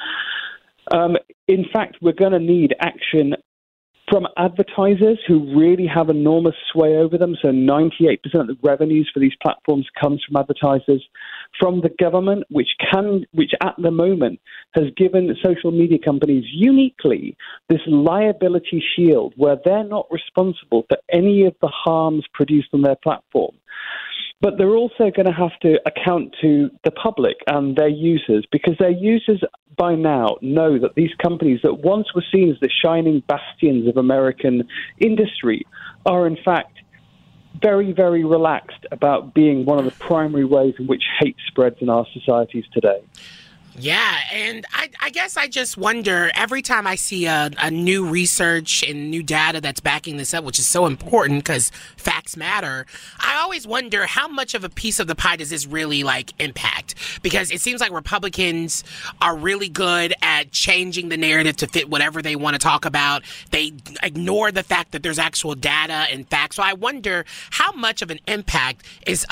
In fact, we're going to need action from advertisers who really have enormous sway over them. So 98% of the revenues for these platforms comes from advertisers. From the government, which at the moment has given social media companies uniquely this liability shield where they're not responsible for any of the harms produced on their platform. But they're also going to have to account to the public and their users, because their users by now know that these companies that once were seen as the shining bastions of American industry are in fact very, very relaxed about being one of the primary ways in which hate spreads in our societies today. Yeah, and I guess I just wonder, every time I see a new research and new data that's backing this up, which is so important because facts matter, I always wonder how much of a piece of the pie does this really, impact? Because it seems like Republicans are really good at changing the narrative to fit whatever they want to talk about. They ignore the fact that there's actual data and facts. So I wonder how much of an impact is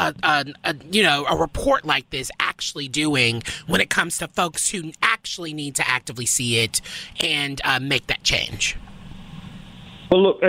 a report like this actually doing when it comes to folks who actually need to actively see it and make that change. Well, look,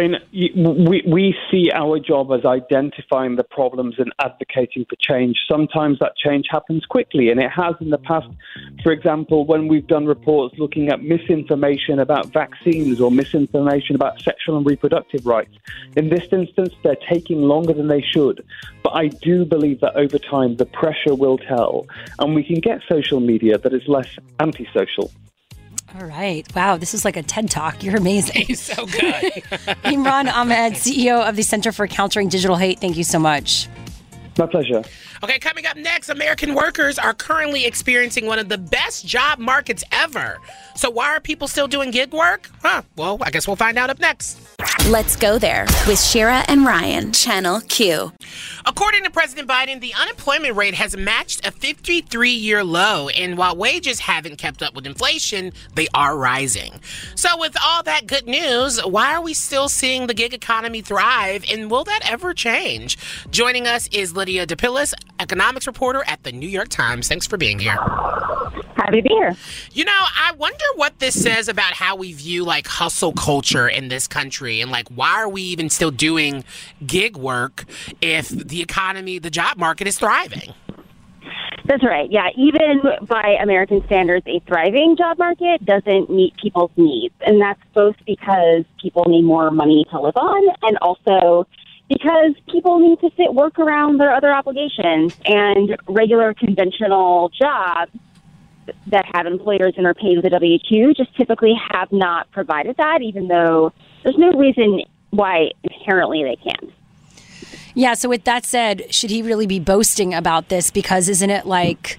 we see our job as identifying the problems and advocating for change. Sometimes that change happens quickly, and it has in the past. For example, when we've done reports looking at misinformation about vaccines or misinformation about sexual and reproductive rights. In this instance, they're taking longer than they should. But I do believe that over time, the pressure will tell, and we can get social media that is less antisocial. All right. Wow, this is like a TED Talk. You're amazing. He's so good. Imran Ahmed, CEO of the Center for Countering Digital Hate. Thank you so much. My pleasure. Okay, coming up next, American workers are currently experiencing one of the best job markets ever. So why are people still doing gig work? Well, I guess we'll find out up next. Let's go there with Shira and Ryan, Channel Q. According to President Biden, the unemployment rate has matched a 53-year low, and while wages haven't kept up with inflation, they are rising. So with all that good news, why are we still seeing the gig economy thrive, and will that ever change? Joining us is Lydia DePillis, economics reporter at the New York Times. Thanks for being here. Happy to be here. I wonder what this says about how we view hustle culture in this country, and why are we even still doing gig work if the economy, the job market is thriving? That's right. Yeah, even by American standards, a thriving job market doesn't meet people's needs. And that's both because people need more money to live on, and also because people need to fit work around their other obligations, and regular conventional jobs that have employers and are paid with a W-2 just typically have not provided that, even though there's no reason why inherently they can. Yeah, so with that said, should he really be boasting about this? Because isn't it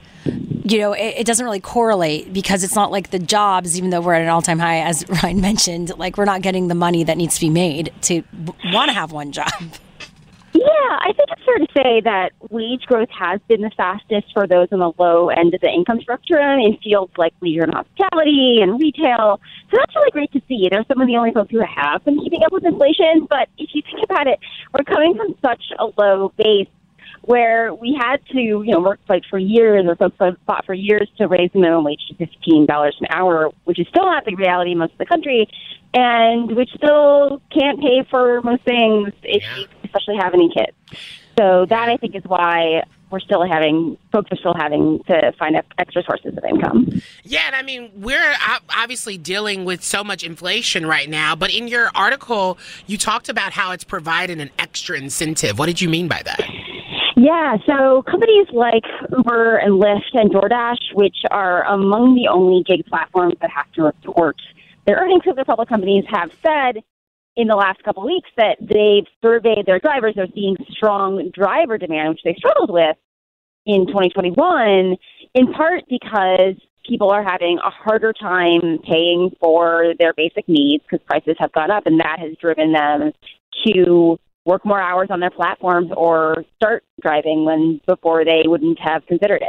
it doesn't really correlate, because it's not like the jobs, even though we're at an all-time high, as Ryan mentioned, we're not getting the money that needs to be made to want to have one job. Yeah, I think it's fair to say that wage growth has been the fastest for those on the low end of the income spectrum in fields like leisure and hospitality and retail. So that's really great to see. They're some of the only folks who have been keeping up with inflation. But if you think about it, we're coming from such a low base where we had to, work for years, or folks fought for years to raise the minimum wage to $15 an hour, which is still not the reality in most of the country, and which still can't pay for most things if you especially have any kids. So that, I think, is why folks are still having to find extra sources of income. Yeah, and we're obviously dealing with so much inflation right now, but in your article, you talked about how it's provided an extra incentive. What did you mean by that? Yeah, so companies like Uber and Lyft and DoorDash, which are among the only gig platforms that have to report their earnings of their public companies, have said in the last couple of weeks that they've surveyed their drivers. They're seeing strong driver demand, which they struggled with in 2021, in part because people are having a harder time paying for their basic needs because prices have gone up, and that has driven them to work more hours on their platforms or start driving when before they wouldn't have considered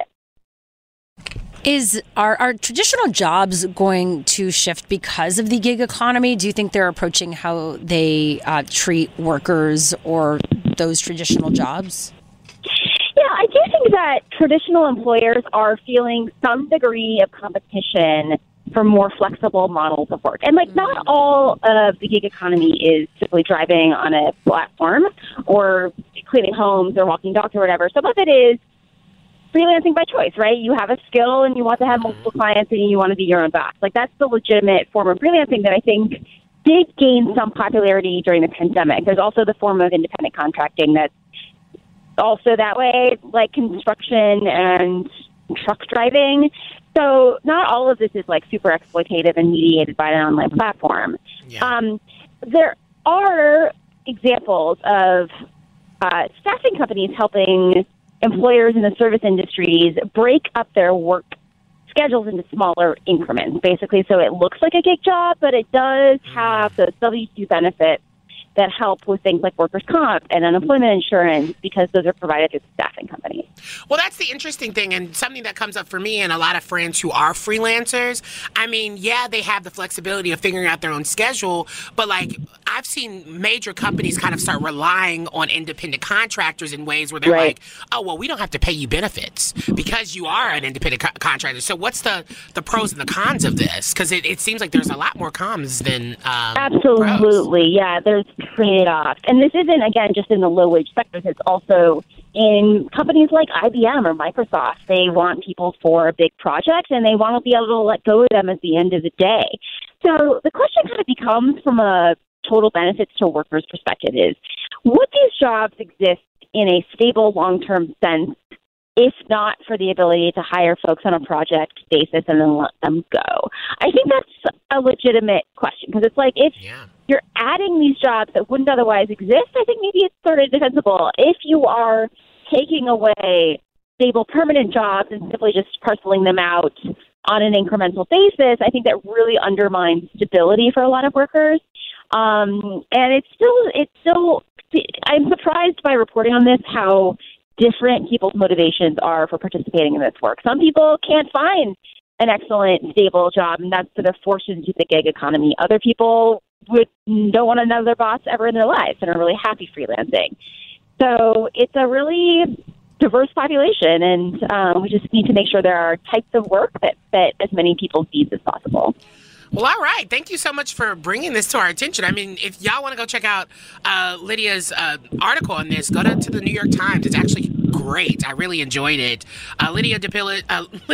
it. Are traditional jobs going to shift because of the gig economy? Do you think they're approaching how they treat workers or those traditional jobs? Yeah, I do think that traditional employers are feeling some degree of competition for more flexible models of work. And not all of the gig economy is simply driving on a platform or cleaning homes or walking dogs or whatever. Some of it is freelancing by choice, right? You have a skill and you want to have multiple clients and you want to be your own boss. That's the legitimate form of freelancing that I think did gain some popularity during the pandemic. There's also the form of independent contracting that's also that way, like construction and truck driving. So not all of this is super exploitative and mediated by an online platform. Yeah. There are examples of staffing companies helping employers in the service industries break up their work schedules into smaller increments, basically, so it looks like a gig job, but it does have those W-2 benefits that help with things like workers' comp and unemployment insurance because those are provided through the staffing company. Well, that's the interesting thing, and something that comes up for me and a lot of friends who are freelancers. I mean, yeah, they have the flexibility of figuring out their own schedule, but I've seen major companies kind of start relying on independent contractors in ways where they're like, oh, well, we don't have to pay you benefits because you are an independent contractor. So what's the pros and the cons of this? Because it seems like there's a lot more cons than Absolutely, pros. Yeah, there's trade-offs. And this isn't, again, just in the low-wage sectors. It's also in companies like IBM or Microsoft. They want people for a big project, and they want to be able to let go of them at the end of the day. So the question kind of becomes, from a total benefits to workers perspective, is would these jobs exist in a stable long-term sense if not for the ability to hire folks on a project basis and then let them go? I think that's a legitimate question, because it's if you're adding these jobs that wouldn't otherwise exist, I think maybe it's sort of defensible. If you are taking away stable permanent jobs and simply just parceling them out on an incremental basis, I think that really undermines stability for a lot of workers. And it's still, I'm surprised by reporting on this how different people's motivations are for participating in this work. Some people can't find an excellent, stable job, and that's sort of forced into the gig economy. Other people don't want another boss ever in their lives and are really happy freelancing. So it's a really diverse population, and we just need to make sure there are types of work that fit as many people's needs as possible. Well, all right. Thank you so much for bringing this to our attention. I mean, if y'all want to go check out Lydia's article on this, go to the New York Times. It's actually great. I really enjoyed it. Lydia DePillis,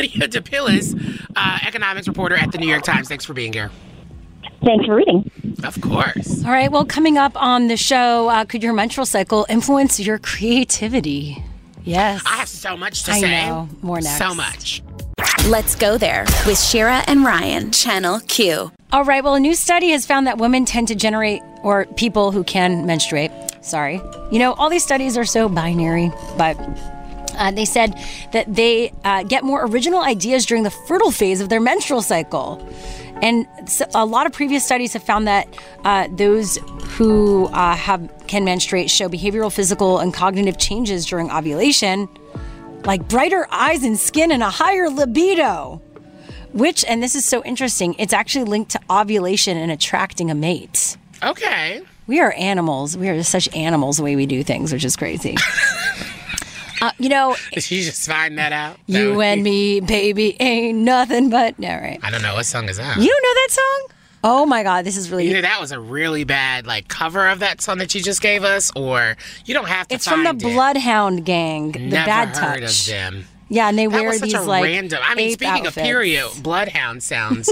economics reporter at the New York Times. Thanks for being here. Thanks for reading. Of course. All right. Well, coming up on the show, could your menstrual cycle influence your creativity? Yes. I have so much to say. I know. More next. So much. Let's go there with Shira and Ryan, Channel Q. All right. Well, a new study has found that women tend to generate, or people who can menstruate, all these studies are so binary, but they said that they get more original ideas during the fertile phase of their menstrual cycle. And so a lot of previous studies have found that those who can menstruate show behavioral, physical, and cognitive changes during ovulation, like brighter eyes and skin and a higher libido, which, and this is so interesting, it's actually linked to ovulation and attracting a mate. Okay. We are animals. We are just such animals the way we do things, which is crazy. Did you just find that out? You and me, baby, ain't nothing but... No, right. I don't know. What song is that? You don't know that song? Oh, my God. This is really... Either that was a really bad, cover of that song that you just gave us, or you don't have to It's from the Bloodhound Gang, the Bad Touch. Never heard of them. Yeah, and they wear these, random... I mean, speaking outfits. of period, Bloodhound sounds...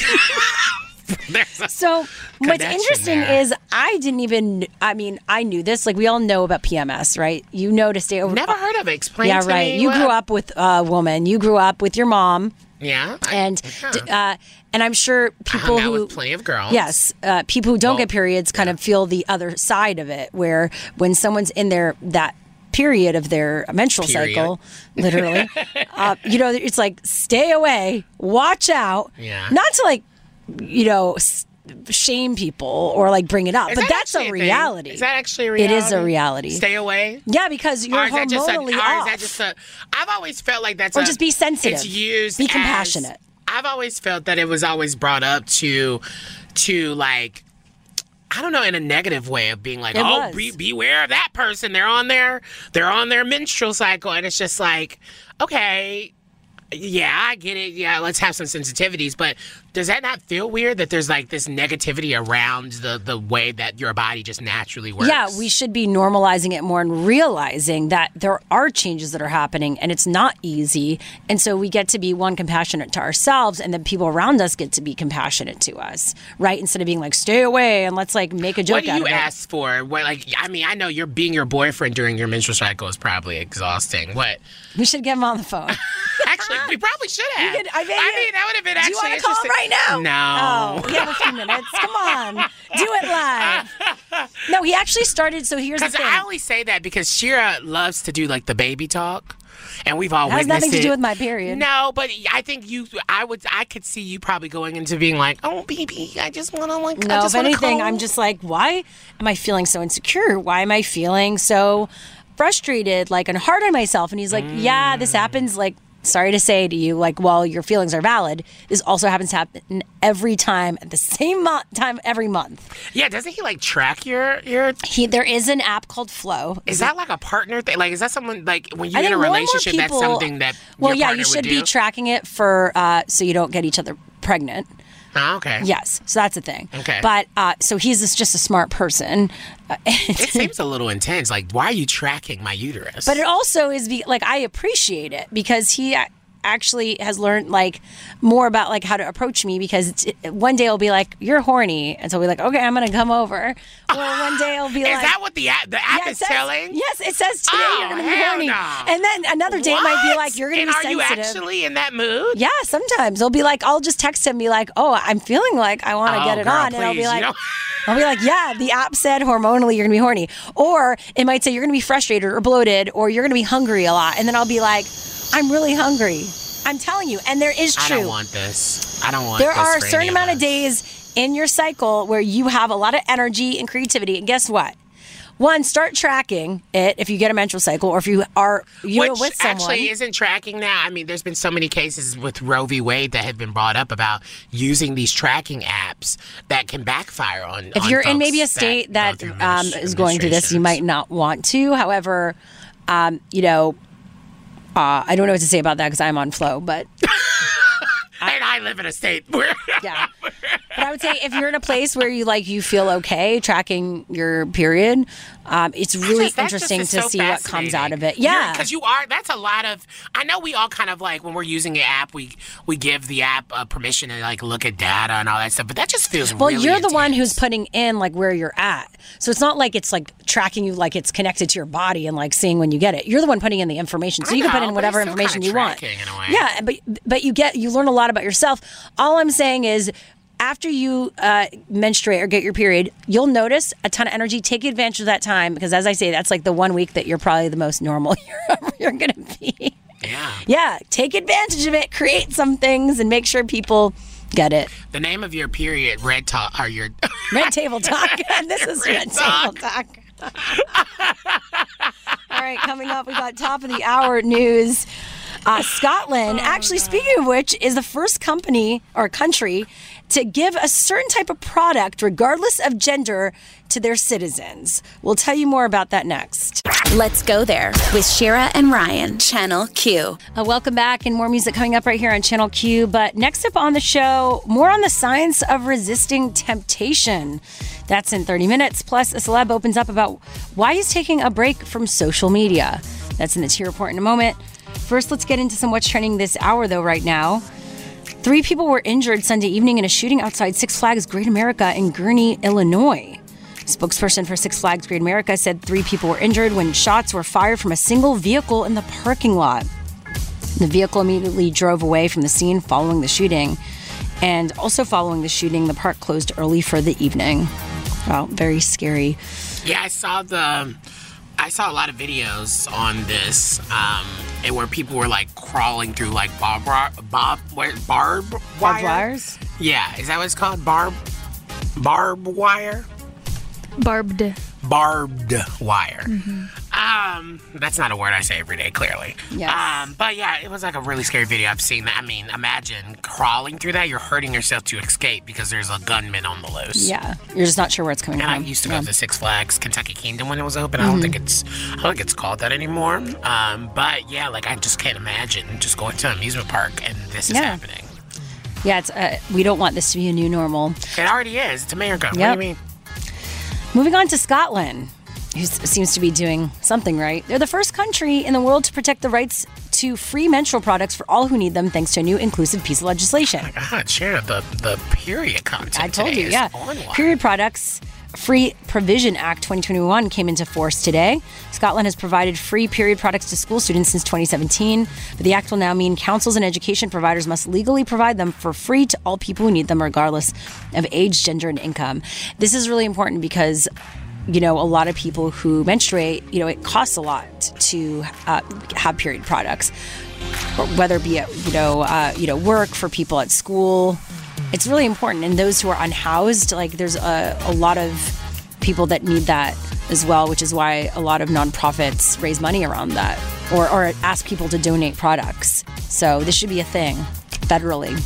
So what's interesting is I knew this. I know about PMS, right? You know to stay over. Never heard of it. Explain to me. Yeah, right. You grew up with a woman. You grew up with your mom. Yeah. And I'm sure people who with plenty of girls. Yes, people who don't get periods kind of feel the other side of it, where when someone's in that period of their menstrual cycle, literally, it's like, stay away, watch out, not to like, shame people or like bring it up, but that's a reality. Is that actually a reality? It is a reality. Stay away? Yeah, because you're hormonally off. I've always felt like that's just be sensitive. It's used be compassionate. I've always felt that it was always brought up to like, I don't know, in a negative way of being like, beware of that person. They're on their menstrual cycle. And it's just like, okay, yeah, I get it. Yeah, let's have some sensitivities. But does that not feel weird that there's like this negativity around the way that your body just naturally works? Yeah, we should be normalizing it more and realizing that there are changes that are happening and it's not easy. And so we get to be, one, compassionate to ourselves, and then people around us get to be compassionate to us, right? Instead of being like, stay away and let's like make a joke out of it. What do you ask for? What, like, I mean, I know you're being your boyfriend during your menstrual cycle is probably exhausting. What? We should get him on the phone. Actually, we probably should have. I mean, that would have been actually interesting. Do you want to call him right now? No. Oh, we have a few minutes. Come on. Do it live. No, he actually started, so here's the thing. I only say that because Shira loves to do like the baby talk. And we've all witnessed it. Has nothing to do with my period. No, but I think I could see you probably going into being like, oh, baby, I just want to like. No, if anything, I'm just like, why am I feeling so insecure? Why am I feeling so frustrated, like, and hard on myself? And he's like, yeah, this happens, like, sorry to say to you, like, while your feelings are valid, this also happens to happen every time at the same time every month. Yeah, doesn't he like track your? There is an app called Flow. Is that like a partner thing? Like, is that someone like when you're in a relationship? That's something that you should be tracking it for so you don't get each other pregnant. Oh, okay. Yes, so that's the thing. Okay. But so he's just a smart person. It seems a little intense. Like, why are you tracking my uterus? But it also is like, I appreciate it because he actually has learned like more about like how to approach me, because one day he'll be like, you're horny, and so we'll be like, okay, I'm gonna come over. Or one day he'll be like, is that what the app is telling? Yes, it says today you're gonna be horny. No. And then another day it might be like, you're gonna be sensitive. Are you actually in that mood? Yeah, sometimes it'll be like, I'll just text him and be like, oh, I'm feeling like I want to get it on. Please, and I'll be like, yeah, the app said hormonally you're gonna be horny. Or it might say you're gonna be frustrated or bloated, or you're gonna be hungry a lot. And then I'll be like, I'm really hungry. I'm telling you. And there is true. I don't want this. There are a certain amount of days in your cycle where you have a lot of energy and creativity. And guess what? One, start tracking it if you get a menstrual cycle, or if you are with someone. Actually isn't tracking now. I mean, there's been so many cases with Roe v. Wade that have been brought up about using these tracking apps that can backfire on. If you're in maybe a state that is going through this, you might not want to. However, I don't know what to say about that because I'm on Flow, but. And I live in a state where. Yeah. But I would say if you're in a place where you feel okay tracking your period, it's really interesting to see what comes out of it. Yeah. Because that's a lot of, I know we all kind of like, when we're using an app, we give the app permission to like look at data and all that stuff, but that just feels really you're intense. The one who's putting in like where you're at. So it's not like it's like tracking you like it's connected to your body and like seeing when you get it. You're the one putting in the information. So you can put in whatever information you want. In a way. Yeah, but you learn a lot about yourself. All I'm saying is, after you menstruate or get your period, you'll notice a ton of energy. Take advantage of that time, because as I say, that's like the 1 week that you're probably the most normal you're going to be. Yeah. Yeah. Take advantage of it. Create some things and make sure people get it. The name of your period, Red Talk, or your Red Table Talk. This is Red Table Talk. All right, coming up, we got top of the hour news. Scotland, actually, speaking of which, is the first company or country to give a certain type of product, regardless of gender, to their citizens. We'll tell you more about that next. Let's go there with Shira and Ryan, Channel Q. Welcome back, and more music coming up right here on Channel Q. But next up on the show, more on the science of resisting temptation. That's in 30 minutes. Plus, a celeb opens up about why he's taking a break from social media. That's in the T Report in a moment. First, let's get into some what's trending this hour, though, right now. 3 people were injured Sunday evening in a shooting outside Six Flags Great America in Gurnee, Illinois. Spokesperson for Six Flags Great America said 3 people were injured when shots were fired from a single vehicle in the parking lot. The vehicle immediately drove away from the scene following the shooting. And also following the shooting, the park closed early for the evening. Wow, very scary. Yeah, I saw I saw a lot of videos on this, and where people were like crawling through like barbed wires. Yeah, is that what it's called? Barbed wire. Barbed wire. Mm-hmm. That's not a word I say every day, clearly. Yes. But yeah, it was like a really scary video. I've seen that. I mean, imagine crawling through that. You're hurting yourself to escape because there's a gunman on the loose. Yeah, you're just not sure where it's coming from. And I used to go to Six Flags Kentucky Kingdom when it was open. I don't think it's called that anymore. But yeah, like I just can't imagine just going to an amusement park and this is happening. Yeah, it's we don't want this to be a new normal. It already is. It's America. Yep. What do you mean? Moving on to Scotland, who seems to be doing something right. They're the first country in the world to protect the rights to free menstrual products for all who need them, thanks to a new inclusive piece of legislation. Oh my God, Shara, the period content. I told you, is yeah. online. Period Products Free Provision Act 2021 came into force today. Scotland has provided free period products to school students since 2017, but the act will now mean councils and education providers must legally provide them for free to all people who need them, regardless of age, gender, and income. This is really important because a lot of people who menstruate, it costs a lot to have period products, or whether it be at, work, for people at school. It's really important. And those who are unhoused, like there's a lot of people that need that as well, which is why a lot of nonprofits raise money around that or ask people to donate products. So this should be a thing federally.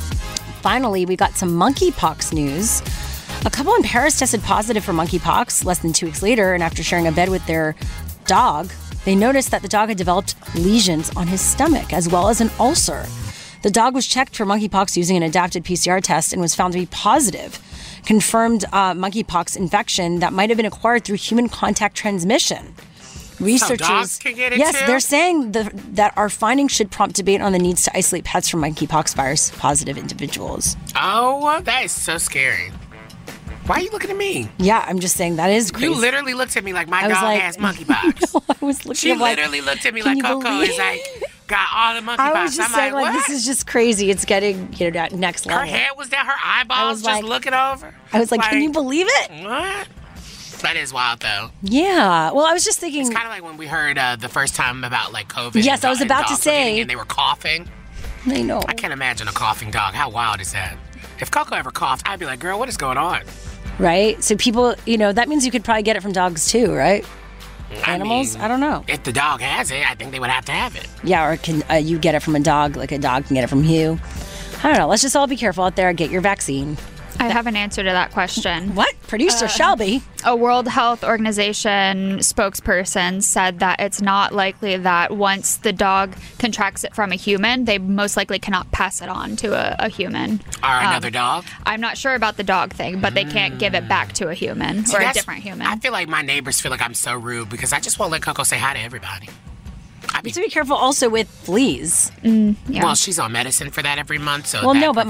Finally, we got some monkeypox news. A couple in Paris tested positive for monkeypox less than 2 weeks later, and after sharing a bed with their dog, they noticed that the dog had developed lesions on his stomach as well as an ulcer. The dog was checked for monkeypox using an adapted PCR test and was found to be positive, confirmed monkeypox infection that might have been acquired through human contact transmission. Researchers, so dogs can get it yes, too? They're saying that our findings should prompt debate on the needs to isolate pets from monkeypox virus positive individuals. Oh, that is so scary. Why are you looking at me? Yeah, I'm just saying that is crazy. You literally looked at me like my dog has monkeypox. No, I was looking. She literally looked at me like Coco is like got all the monkeypox. I was just saying, what? This is just crazy. It's getting next level. Her head was down. Her eyeballs just looking over. I was like, can you believe it? What? That is wild, though. Yeah. Well, I was just thinking. It's kind of like when we heard the first time about like COVID. Yes, I was about to say. And they were coughing. I know. I can't imagine a coughing dog. How wild is that? If Coco ever coughed, I'd be like, girl, what is going on? Right? So people, that means you could probably get it from dogs too, right? Animals? I don't know. If the dog has it, I think they would have to have it. Yeah, or can you get it from a dog, like a dog can get it from you? I don't know. Let's just all be careful out there. Get your vaccine. I have an answer to that question. What? Producer Shelby. A World Health Organization spokesperson said that it's not likely that once the dog contracts it from a human, they most likely cannot pass it on to a human. Or another dog? I'm not sure about the dog thing, but they can't give it back to a human or a different human. I feel like my neighbors feel like I'm so rude because I just won't let Coco say hi to everybody. You have to be careful also with fleas. Yeah. Well, she's on medicine for that every month, so but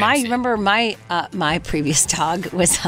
my previous dog was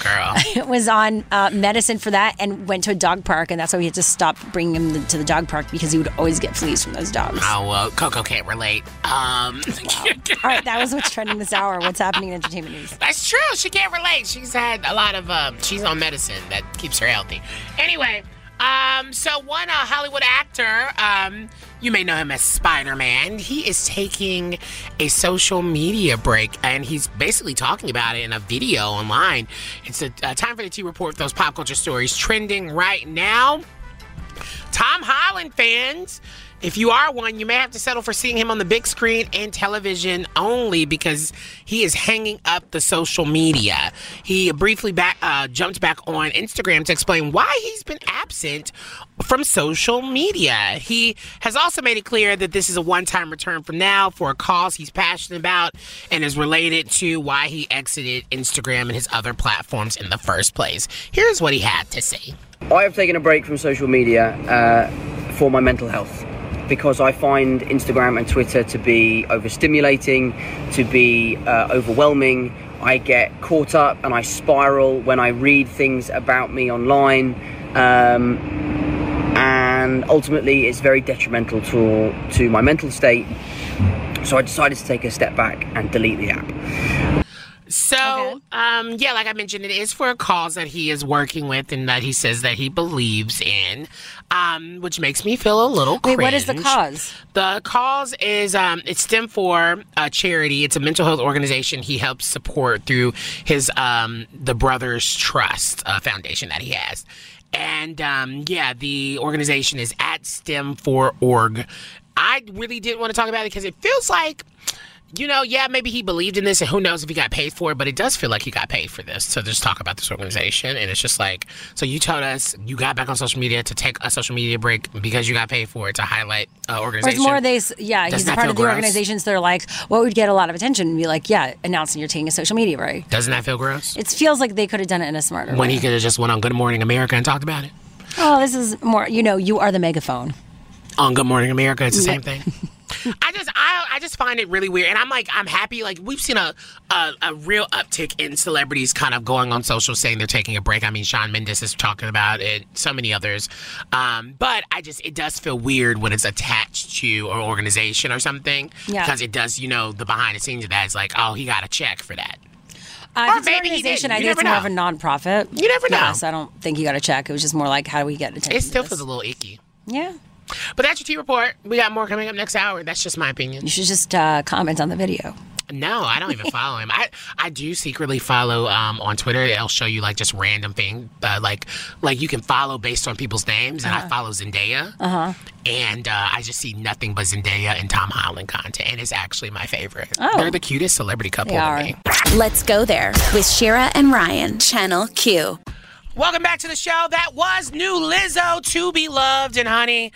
on medicine for that and went to a dog park, and that's why we had to stop bringing him to the dog park because he would always get fleas from those dogs. Oh well, Coco can't relate. Wow. All right, that was what's trending this hour. What's happening in entertainment news? That's true. She can't relate. She's had a lot of. She's on medicine that keeps her healthy. Anyway. So one Hollywood actor, you may know him as Spider-Man. He is taking a social media break, and he's basically talking about it in a video online. It's a time for the T Report, those pop culture stories trending right now. Tom Holland fans, if you are one, you may have to settle for seeing him on the big screen and television only because he is hanging up the social media. He briefly jumped back on Instagram to explain why he's been absent from social media. He has also made it clear that this is a one-time return from now for a cause he's passionate about and is related to why he exited Instagram and his other platforms in the first place. Here's what he had to say. I have taken a break from social media for my mental health, because I find Instagram and Twitter to be overstimulating, to be overwhelming. I get caught up and I spiral when I read things about me online, and ultimately it's very detrimental to my mental state. So I decided to take a step back and delete the app. So, yeah, like I mentioned, it is for a cause that he is working with and that he says that he believes in, which makes me feel a little cringe. Wait, what is the cause? The cause is it's STEM4 charity. It's a mental health organization he helps support through his the Brothers Trust Foundation that he has. And, yeah, the organization is at STEM4org. I really didn't want to talk about it because it feels like, you know, yeah, maybe he believed in this and who knows if he got paid for it, but it does feel like he got paid for this to just talk about this organization. And it's just like, so you told us you got back on social media to take a social media break because you got paid for it to highlight organization. Or it's more he's a part of the organizations. They're like, what would get a lot of attention and be like, yeah, announcing you're taking a social media break. Doesn't that feel gross? It feels like they could have done it in a smarter way. When he could have just went on Good Morning America and talked about it. Oh, this is more, you know, you are the megaphone. On Good Morning America, it's the same thing. I just find it really weird, and I'm happy. Like, we've seen a real uptick in celebrities kind of going on social saying they're taking a break. I mean, Shawn Mendes is talking about it, so many others. But it does feel weird when it's attached to an organization or something, because it does, you know, the behind the scenes of that is like, oh, he got a check for that. Or maybe he didn't. I think it's more of a non-profit. You never know. Yes, I don't think he got a check. It was just more like, how do we get attention? It still feels a little icky. Yeah. But that's your T Report. We got more coming up next hour. That's just my opinion. You should just comment on the video. No, I don't even follow him. I do secretly follow on Twitter. It'll show you like just random thing, like you can follow based on people's names. And I follow Zendaya. And I just see nothing but Zendaya and Tom Holland content, and it's actually my favorite. They're the cutest celebrity couple to me. Let's go there with Shira and Ryan, Channel Q. Welcome back to the show. That was new Lizzo, To Be Loved. And honey,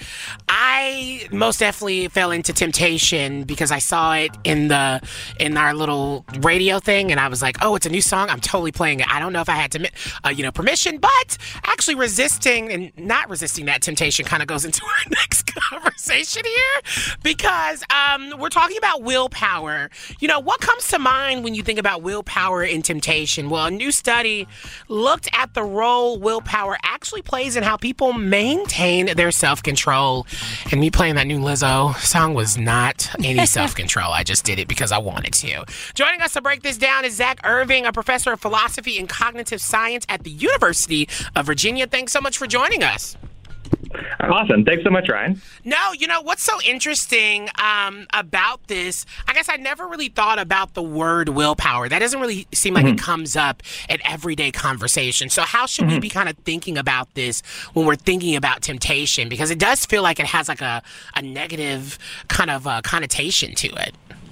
I most definitely fell into temptation because I saw it in our little radio thing, and I was like, oh, it's a new song. I'm totally playing it. I don't know if I had to, permission, but actually resisting and not resisting that temptation kind of goes into our next conversation here because we're talking about willpower. You know, what comes to mind when you think about willpower and temptation? Well, a new study looked at the role willpower actually plays in how people maintain their self-control. And me playing that new Lizzo song was not any self-control. I just did it because I wanted to. Joining us to break this down is Zach Irving, a professor of philosophy and cognitive science at the University of Virginia. Thanks so much for joining us. Awesome. Thanks so much, Ryan. No, you know, what's so interesting about this, I guess I never really thought about the word willpower. That doesn't really seem like it comes up in everyday conversation. So how should we be kind of thinking about this when we're thinking about temptation? Because it does feel like it has like a negative kind of connotation to it.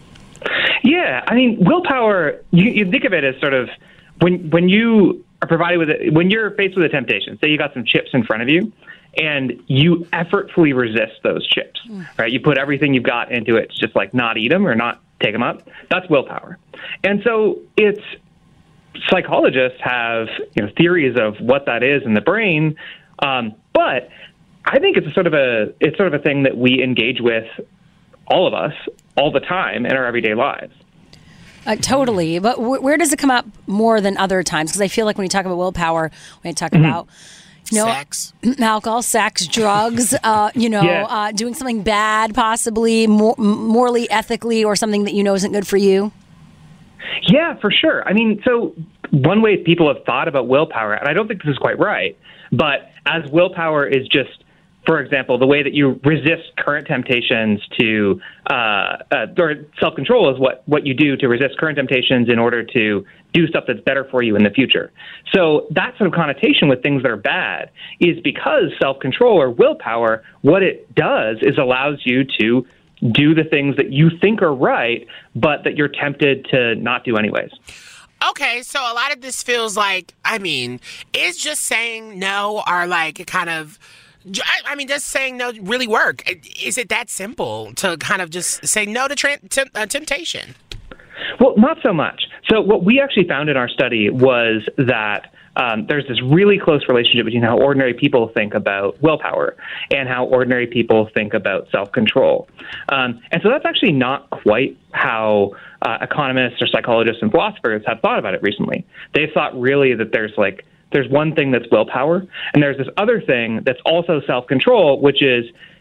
Yeah, I mean, willpower, you think of it as sort of when you are provided with it, when you're faced with a temptation, say you got some chips in front of you, and you effortfully resist those chips, right? You put everything you've got into it, just like not eat them or not take them up. That's willpower. And so psychologists have theories of what that is in the brain, but I think it's sort of a thing that we engage with, all of us, all the time in our everyday lives. Totally. But where does it come up more than other times? Because I feel like when you talk about willpower, when you talk about sex, alcohol, sex, drugs, doing something bad, possibly morally, ethically, or something that you know isn't good for you. Yeah, for sure. I mean, so one way people have thought about willpower, and I don't think this is quite right, but as willpower is just, for example, the way that you resist current temptations to, or self-control is what you do to resist current temptations in order to do stuff that's better for you in the future. So that sort of connotation with things that are bad is because self-control or willpower, what it does is allows you to do the things that you think are right, but that you're tempted to not do anyways. Okay, so a lot of this feels like, is just saying no or like kind of, does saying no really work? Is it that simple to kind of just say no to temptation? Well, not so much. So what we actually found in our study was that there's this really close relationship between how ordinary people think about willpower and how ordinary people think about self-control. And so that's actually not quite how economists or psychologists and philosophers have thought about it recently. They've thought really that there's one thing that's willpower, and there's this other thing that's also self-control, which is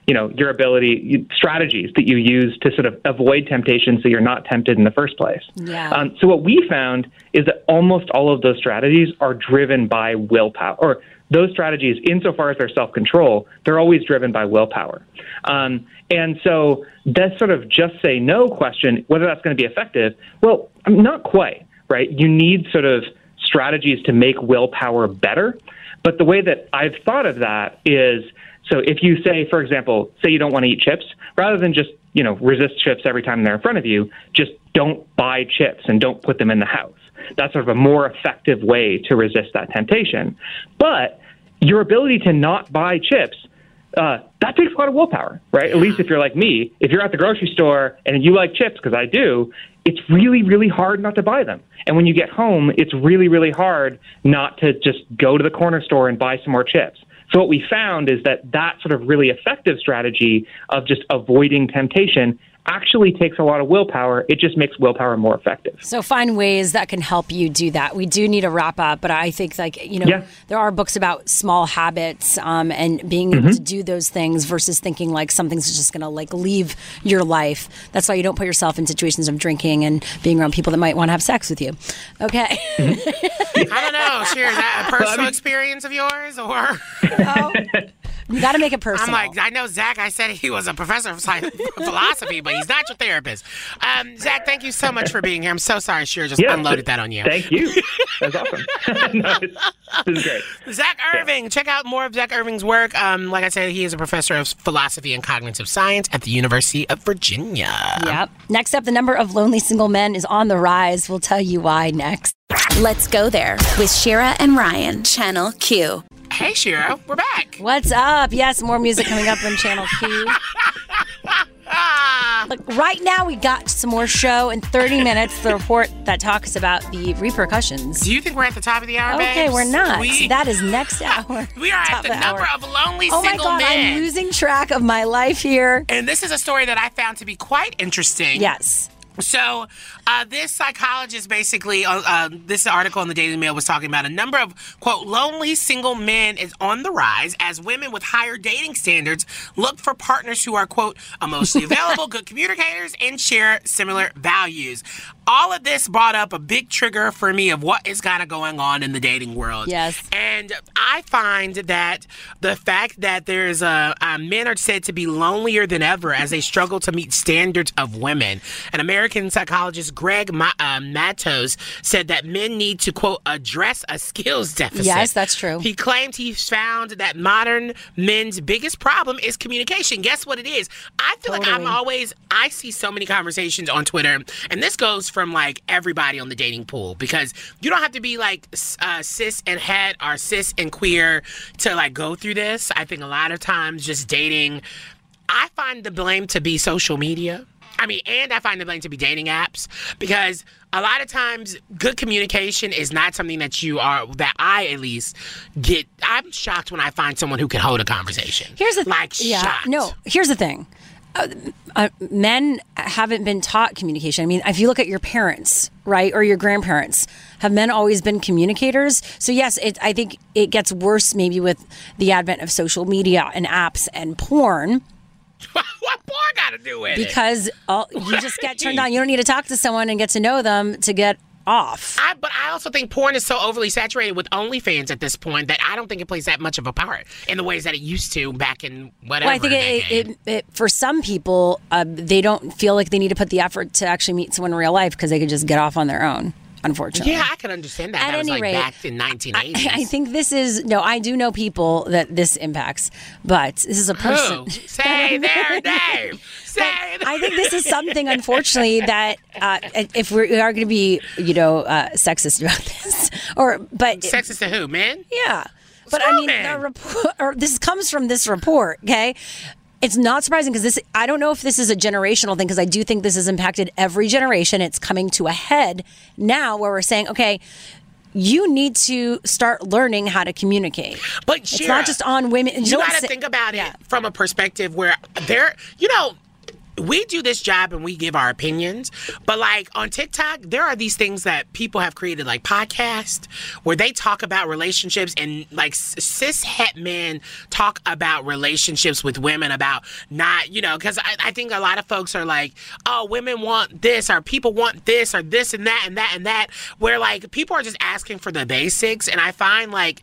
your ability, strategies that you use to sort of avoid temptation so you're not tempted in the first place. Yeah. So what we found is that almost all of those strategies are driven by willpower, or those strategies, insofar as they're self-control, they're always driven by willpower. And so that sort of just say no question, whether that's going to be effective, well, not quite, right? You need sort of strategies to make willpower better. But the way that I've thought of that is, so if you say, for example, say you don't want to eat chips, rather than just, resist chips every time they're in front of you, just don't buy chips and don't put them in the house. That's sort of a more effective way to resist that temptation. But your ability to not buy chips, that takes a lot of willpower, right? At least if you're like me, if you're at the grocery store and you like chips, because I do, it's really, really hard not to buy them. And when you get home, it's really, really hard not to just go to the corner store and buy some more chips. So what we found is that sort of really effective strategy of just avoiding temptation actually takes a lot of willpower. It just makes willpower more effective. So find ways that can help you do that. We do need to wrap up, but I think there are books about small habits and being able to do those things versus thinking like something's just going to leave your life. That's why you don't put yourself in situations of drinking and being around people that might want to have sex with you. Okay. I don't know. Sure, is that a personal experience of yours or? You got to make it personal. I'm like, I know Zach, I said he was a professor of philosophy, but he's not your therapist. Zach, thank you so much for being here. I'm so sorry Shira just unloaded that on you. Thank you. That's awesome. This is great. Zach Irving. Check out more of Zach Irving's work. Like I said, he is a professor of philosophy and cognitive science at the University of Virginia. Yep. Next up, the number of lonely single men is on the rise. We'll tell you why next. Let's go there with Shira and Ryan, Channel Q. Hey, Shira, we're back. What's up? Yes, more music coming up on Channel Q. Look, right now we got some more show in 30 minutes, the report that talks about the repercussions. Do you think we're at the top of the hour, Okay, babes? we're not. That is next hour. We are at the number of lonely single men. Oh my God, I'm losing track of my life here. And this is a story that I found to be quite interesting. Yes. So this psychologist basically, this article in the Daily Mail was talking about a number of, quote, lonely single men is on the rise as women with higher dating standards look for partners who are, quote, emotionally available, good communicators, and share similar values. All of this brought up a big trigger for me of what is kind of going on in the dating world. Yes. And I find that the fact that there's men are said to be lonelier than ever as they struggle to meet standards of women. An American psychologist, Greg Matos, said that men need to, quote, address a skills deficit. Yes, that's true. He claimed he's found that modern men's biggest problem is communication. Guess what it is? I feel like I see so many conversations on Twitter, and this goes from like everybody on the dating pool, because you don't have to be like cis and het or cis and queer to like go through this. I think a lot of times just dating, I find the blame to be social media. And I find the blame to be dating apps, because a lot of times good communication is not something that I at least get. I'm shocked when I find someone who can hold a conversation. Here's the shocked. No, here's the thing. Men haven't been taught communication. If you look at your parents, right, or your grandparents, have men always been communicators? So yes, I think it gets worse maybe with the advent of social media and apps and porn. What porn got to do with it? Because you just get turned on. You don't need to talk to someone and get to know them to get off. But I also think porn is so overly saturated with OnlyFans at this point that I don't think it plays that much of a part in the ways that it used to back in whatever. Well, I think it for some people, they don't feel like they need to put the effort to actually meet someone in real life because they could just get off on their own. Unfortunately. Yeah, I can understand that. That was back in 1980s. I think this is, I do know people that this impacts, but this is a person. Who? Say their name. I think this is something, unfortunately, that if we are going to be, sexist about this, sexist to who? Men? Yeah. But the report, this comes from this report, okay? It's not surprising because I don't know if this is a generational thing, because I do think this has impacted every generation. It's coming to a head now where we're saying, okay, you need to start learning how to communicate. But it's not just on women. You got to think about it from a perspective where we do this job and we give our opinions, but like on TikTok, there are these things that people have created, like podcasts, where they talk about relationships, and like cis het men talk about relationships with women, about not, because I think a lot of folks are like, oh, women want this, or people want this, or this and that and that and that, where like people are just asking for the basics. And I find like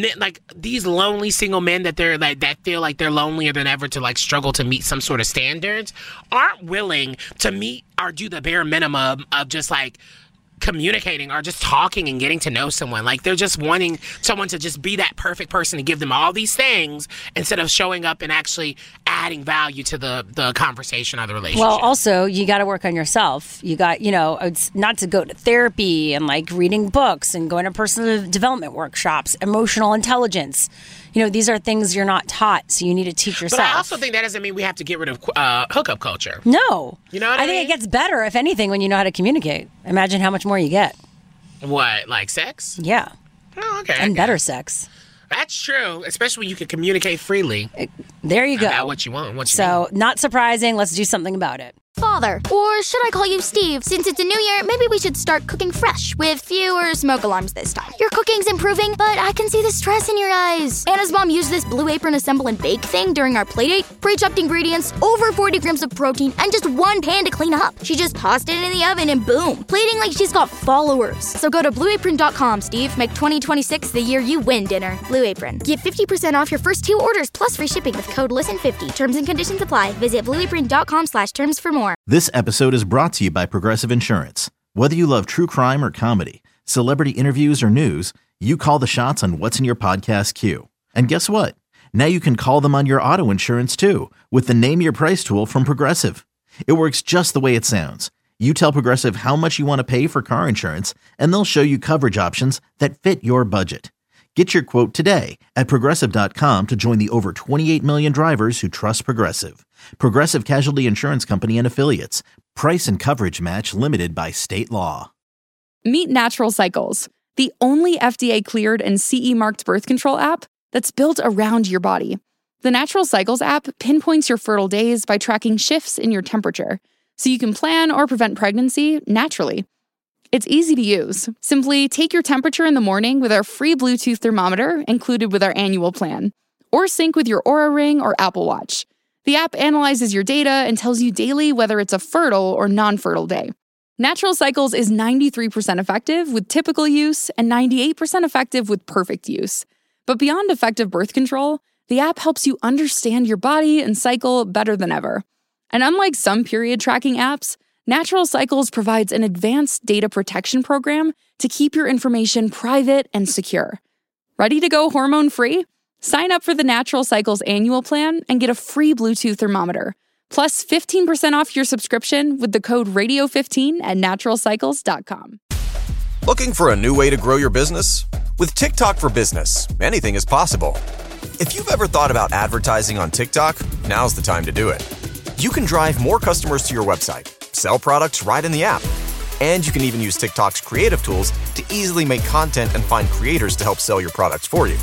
these lonely single men that they're like, that feel like they're lonelier than ever to like struggle to meet some sort of standards, aren't willing to meet or do the bare minimum of just like communicating or just talking and getting to know someone. Like they're just wanting someone to just be that perfect person to give them all these things instead of showing up and actually adding value to the conversation or the relationship. Well, also, you got to work on yourself. You got, it's not to go to therapy and like reading books and going to personal development workshops, emotional intelligence. These are things you're not taught, so you need to teach yourself. But I also think that doesn't mean we have to get rid of hookup culture. No. You know what I mean? I think it gets better, if anything, when you know how to communicate. Imagine how much more you get. What, like sex? Yeah. Oh, okay. And better sex. That's true, especially when you can communicate freely. There you go. About what you want, not surprising. Let's do something about it. Father, or should I call you Steve? Since it's a new year, maybe we should start cooking fresh with fewer smoke alarms this time. Your cooking's improving, but I can see the stress in your eyes. Anna's mom used this Blue Apron assemble and bake thing during our playdate. Pre-chopped ingredients, over 40 grams of protein, and just one pan to clean up. She just tossed it in the oven and boom, plating like she's got followers. So go to blueapron.com, Steve. Make 2026 the year you win dinner. Blue Apron. Get 50% off your first 2 orders plus free shipping with code LISTEN50. Terms and conditions apply. Visit blueapron.com/terms for more. This episode is brought to you by Progressive Insurance. Whether you love true crime or comedy, celebrity interviews or news, you call the shots on what's in your podcast queue. And guess what? Now you can call them on your auto insurance too with the Name Your Price tool from Progressive. It works just the way it sounds. You tell Progressive how much you want to pay for car insurance, and they'll show you coverage options that fit your budget. Get your quote today at Progressive.com to join the over 28 million drivers who trust Progressive. Progressive Casualty Insurance Company and Affiliates. Price and coverage match limited by state law. Meet Natural Cycles, the only FDA-cleared and CE-marked birth control app that's built around your body. The Natural Cycles app pinpoints your fertile days by tracking shifts in your temperature, so you can plan or prevent pregnancy naturally. It's easy to use. Simply take your temperature in the morning with our free Bluetooth thermometer included with our annual plan, or sync with your Oura Ring or Apple Watch. The app analyzes your data and tells you daily whether it's a fertile or non-fertile day. Natural Cycles is 93% effective with typical use and 98% effective with perfect use. But beyond effective birth control, the app helps you understand your body and cycle better than ever. And unlike some period tracking apps, Natural Cycles provides an advanced data protection program to keep your information private and secure. Ready to go hormone-free? Sign up for the Natural Cycles annual plan and get a free Bluetooth thermometer, plus 15% off your subscription with the code RADIO15 at naturalcycles.com. Looking for a new way to grow your business? With TikTok for Business, anything is possible. If you've ever thought about advertising on TikTok, now's the time to do it. You can drive more customers to your website, sell products right in the app, and you can even use TikTok's creative tools to easily make content and find creators to help sell your products for you.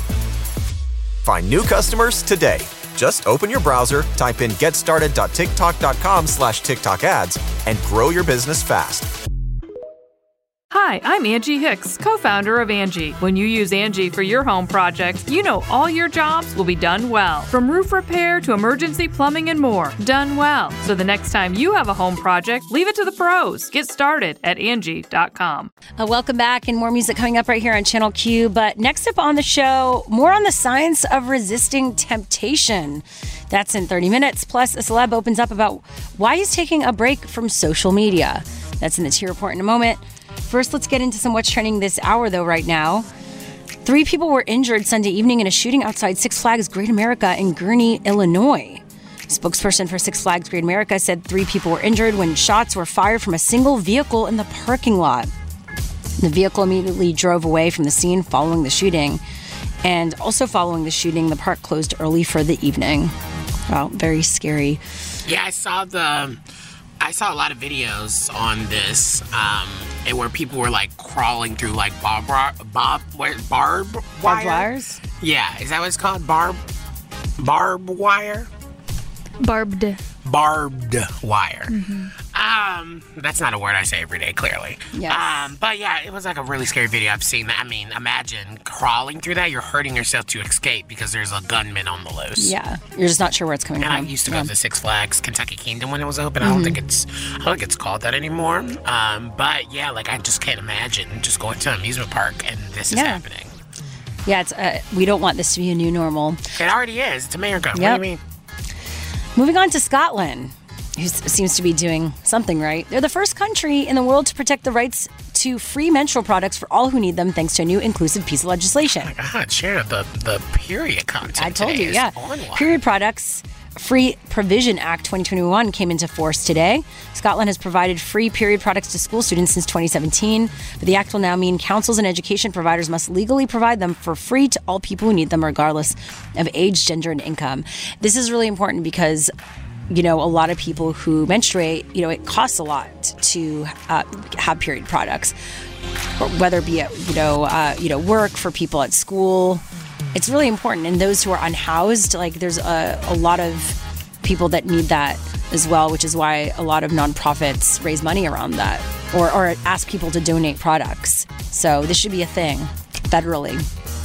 Find new customers today. Just open your browser, type in getstarted.tiktok.com/TikTok ads, and grow your business fast. Hi, I'm Angie Hicks, co-founder of Angie. When you use Angie for your home projects, you know all your jobs will be done well. From roof repair to emergency plumbing and more, done well. So the next time you have a home project, leave it to the pros. Get started at Angie.com. Welcome back, and more music coming up right here on Channel Q. But next up on the show, more on the science of resisting temptation. That's in 30 minutes. Plus, a celeb opens up about why he's taking a break from social media. That's in the T Report in a moment. First, let's get into some what's trending this hour, though, right now. 3 people were injured Sunday evening in a shooting outside Six Flags Great America in Gurnee, Illinois. Spokesperson for Six Flags Great America said 3 people were injured when shots were fired from a single vehicle in the parking lot. The vehicle immediately drove away from the scene following the shooting. And also following the shooting, the park closed early for the evening. Wow, very scary. Yeah, I saw a lot of videos on this, and where people were like crawling through like barbed wires. Yeah, is that what it's called? Barbed wire. Barbed barbed wire. That's not a word I say every day, clearly. Yes. But yeah, it was like a really scary video. I've seen that. I mean, imagine crawling through that. You're hurting yourself to escape because there's a gunman on the loose. Yeah. You're just not sure where it's coming from. And I used to go to Six Flags Kentucky Kingdom when it was open. I don't think it's called that anymore. But yeah, like I just can't imagine just going to an amusement park and this is happening. Yeah, it's we don't want this to be a new normal. It already is. It's America. Yep. What do you mean? Moving on to Scotland, who seems to be doing something right. They're the first country in the world to protect the rights to free menstrual products for all who need them, thanks to a new inclusive piece of legislation. Oh my God, Shara, the period content I told you, is yeah. on one. Period Products Free Provision Act 2021 came into force today. Scotland has provided free period products to school students since 2017, but the act will now mean councils and education providers must legally provide them for free to all people who need them, regardless of age, gender, and income. This is really important because a lot of people who menstruate, it costs a lot to have period products, whether it be at, work, for people at school. It's really important. And those who are unhoused, like there's a lot of people that need that as well, which is why a lot of nonprofits raise money around that or ask people to donate products. So this should be a thing federally.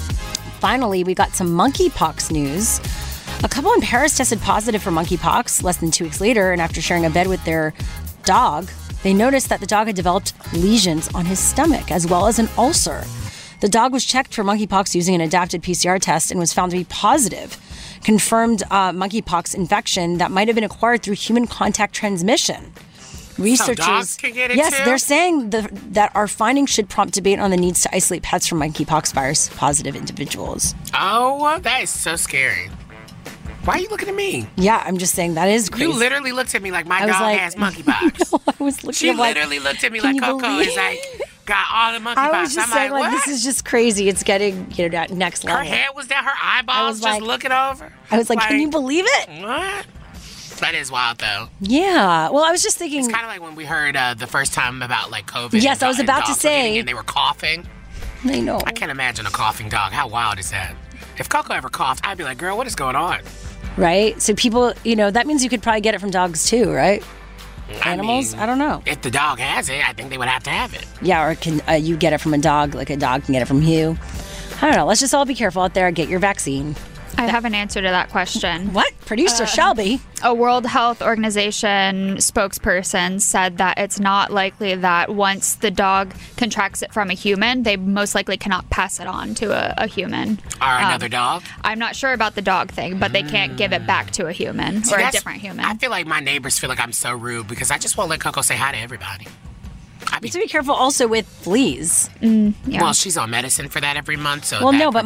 Finally, we got some monkeypox news. A couple in Paris tested positive for monkeypox less than 2 weeks later, and after sharing a bed with their dog, they noticed that the dog had developed lesions on his stomach as well as an ulcer. The dog was checked for monkeypox using an adapted PCR test and was found to be positive. Confirmed monkeypox infection that might have been acquired through human contact transmission. Researchers, so dogs can get it yes, too? They're saying that our findings should prompt debate on the needs to isolate pets from monkeypox virus positive individuals. Oh, that is so scary. Why are you looking at me? Yeah, I'm just saying that is crazy. You literally looked at me like my dog has monkeypox. No, I was looking. She literally looked at me like Coco is like got all the monkeypox. I was just saying, like, this is just crazy. It's getting that next level. Her head was down, her eyeballs just looking over. I was like, can you believe it? What? That is wild, though. Yeah. Well, I was just thinking. It's kind of like when we heard the first time about like COVID. Yes, I was about to say. And they were coughing. I know. I can't imagine a coughing dog. How wild is that? If Coco ever coughed, I'd be like, girl, what is going on? Right? So people, that means you could probably get it from dogs too, right? Animals? I don't know. If the dog has it, I think they would have to have it. Yeah, or can you get it from a dog, like a dog can get it from you? I don't know. Let's just all be careful out there. Get your vaccine. I have an answer to that question. What? Producer Shelby. A World Health Organization spokesperson said that it's not likely that once the dog contracts it from a human, they most likely cannot pass it on to a human. Or another dog? I'm not sure about the dog thing, but they can't give it back to a human or a different human. I feel like my neighbors feel like I'm so rude because I just won't let Coco say hi to everybody. You have to be careful also with fleas. Yeah. Well, she's on medicine for that every month. So well, no, but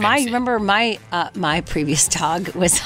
my previous dog was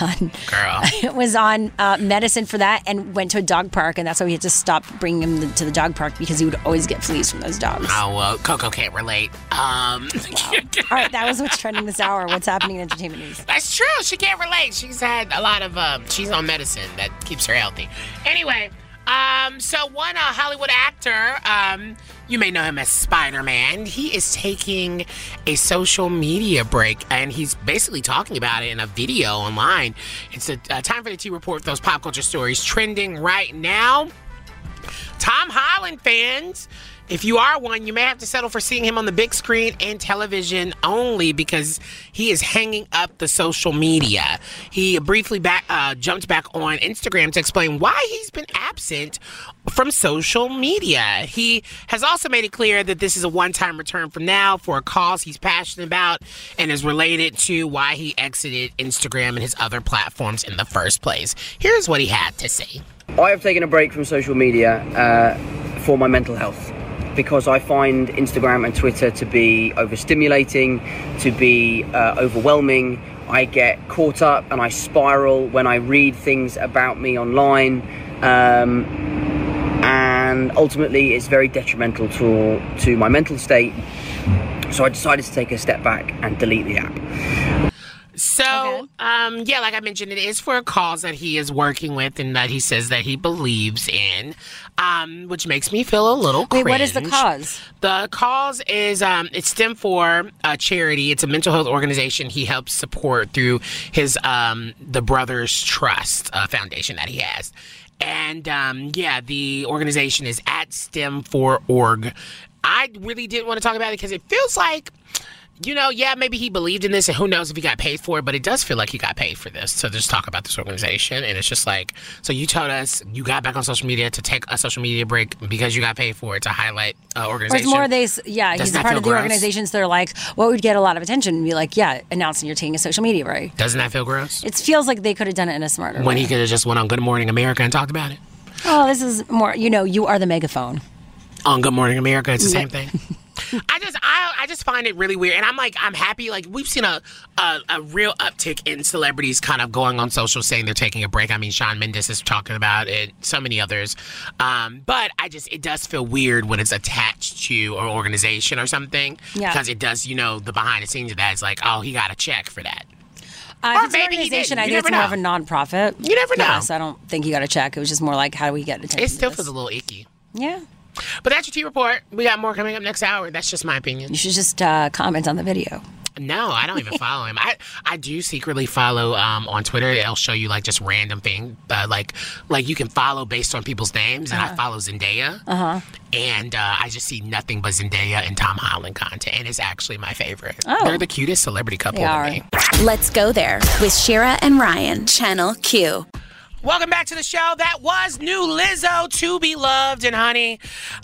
on medicine for that and went to a dog park, and that's why we had to stop bringing him to the dog park because he would always get fleas from those dogs. Oh, well, Coco can't relate. Wow. All right, that was what's trending this hour. What's happening in entertainment news? That's true. She can't relate. She's had a lot of, she's on medicine that keeps her healthy. Anyway, so one Hollywood actor, you may know him as Spider-Man. He is taking a social media break, and he's basically talking about it in a video online. It's a time for the T Report, those pop culture stories trending right now. Tom Holland fans, if you are one, you may have to settle for seeing him on the big screen and television only because he is hanging up the social media. He briefly jumped back on Instagram to explain why he's been absent from social media. He has also made it clear that this is a one-time return from now for a cause he's passionate about and is related to why he exited Instagram and his other platforms in the first place. Here's what he had to say. I have taken a break from social media for my mental health, because I find Instagram and Twitter to be overstimulating, to be overwhelming. I get caught up and I spiral when I read things about me online, and ultimately it's very detrimental to my mental state. So I decided to take a step back and delete the app. So, yeah, like I mentioned, it is for a cause that he is working with and that he says that he believes in, which makes me feel a little cringe. Wait, what is the cause? The cause is it's STEM for a charity. It's a mental health organization he helps support through his the Brothers Trust Foundation that he has. And, yeah, the organization is at STEM4org. I really didn't want to talk about it because it feels like, you know, yeah, maybe he believed in this and who knows if he got paid for it, but it does feel like he got paid for this to just talk about this organization. And it's just like, so you told us you got back on social media to take a social media break because you got paid for it to highlight organization. Or it's more he's part of the organizations. They're like, what would get a lot of attention? And be like, yeah, announcing you're taking a social media break. Doesn't that feel gross? It feels like they could have done it in a smarter way. When he could have just went on Good Morning America and talked about it. Oh, this is more, you are the megaphone. On Good Morning America, it's the same thing. I just find it really weird, and I'm happy. Like, we've seen a real uptick in celebrities kind of going on social saying they're taking a break. I mean, Shawn Mendes is talking about it, so many others. But it does feel weird when it's attached to an organization or something, because it does, the behind the scenes of that is like, oh, he got a check for that. Or maybe he didn't. I think it's more of a non-profit. You never know. So I don't think he got a check. It was just more like, how do we get attention? It still feels a little icky. Yeah. But that's your T Report. We got more coming up next hour. That's just my opinion. You should just comment on the video. No, I don't even follow him. I do secretly follow on Twitter. It'll show you like just random thing, like you can follow based on people's names. And I follow Zendaya. And I just see nothing but Zendaya and Tom Holland content, and it's actually my favorite. Oh. They're the cutest celebrity couple to me. Let's go there with Shira and Ryan, Channel Q. Welcome back to the show. That was new Lizzo, To Be Loved. And honey,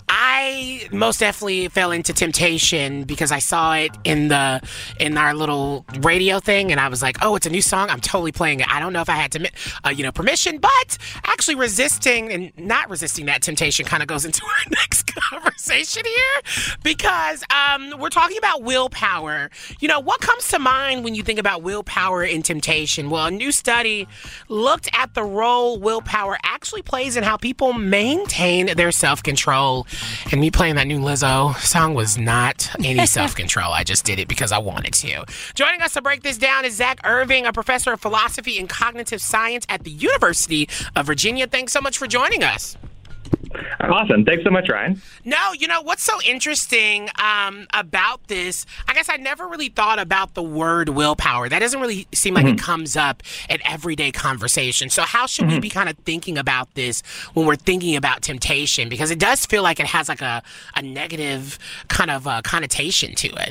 I most definitely fell into temptation because I saw it in our little radio thing, and I was like, oh, it's a new song. I'm totally playing it. I don't know if I had to, permission, but actually resisting and not resisting that temptation kind of goes into our next conversation here because we're talking about willpower. What comes to mind when you think about willpower and temptation? Well, a new study looked at the role willpower actually plays in how people maintain their self-control. And me playing that new Lizzo song was not any self-control. I just did it because I wanted to. Joining us to break this down is Zach Irving, a professor of philosophy and cognitive science at the University of Virginia. Thanks so much for joining us. Awesome. Thanks so much, Ryan. No, what's so interesting about this, I guess I never really thought about the word willpower. That doesn't really seem like it comes up in everyday conversation. So how should we be kind of thinking about this when we're thinking about temptation? Because it does feel like it has like a negative kind of connotation to it.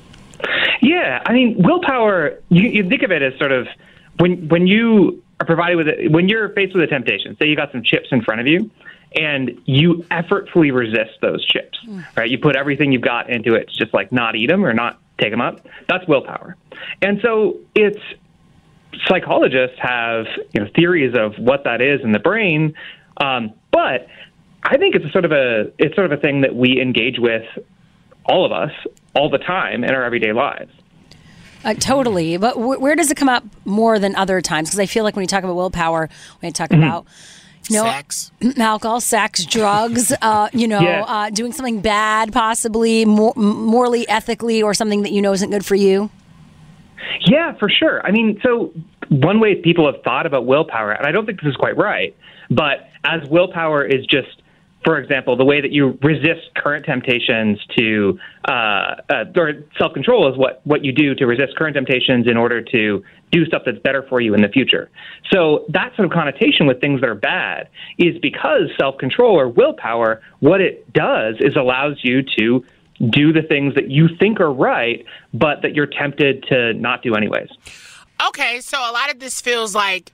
Yeah, I mean, willpower, you think of it as sort of when you are provided with it, when you're faced with a temptation, say you got some chips in front of you, and you effortfully resist those chips, right? You put everything you've got into it to just like not eat them or not take them up. That's willpower. And so psychologists have theories of what that is in the brain, but I think it's sort of a thing that we engage with, all of us, all the time in our everyday lives. Totally. But where does it come up more than other times? Because I feel like when you talk about willpower, when you talk about sex, alcohol, sex, drugs, doing something bad, possibly morally, ethically, or something that isn't good for you. Yeah, for sure. I mean, so one way people have thought about willpower, and I don't think this is quite right, but as willpower is just, for example, the way that you resist current temptations to, or self-control is what you do to resist current temptations in order to do stuff that's better for you in the future. So that sort of connotation with things that are bad is because self-control or willpower, what it does is allows you to do the things that you think are right, but that you're tempted to not do anyways. Okay, so a lot of this feels like,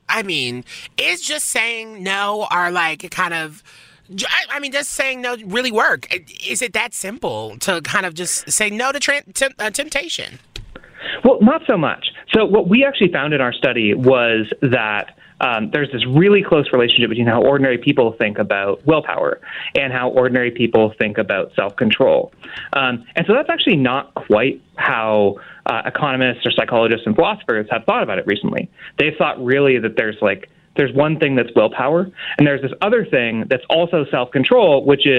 is just saying no or like kind of... does saying no really work? Is it that simple to kind of just say no to temptation? Well, not so much. So what we actually found in our study was that there's this really close relationship between how ordinary people think about willpower and how ordinary people think about self-control. And so that's actually not quite how economists or psychologists and philosophers have thought about it recently. They've thought really that there's one thing that's willpower, and there's this other thing that's also self-control, which is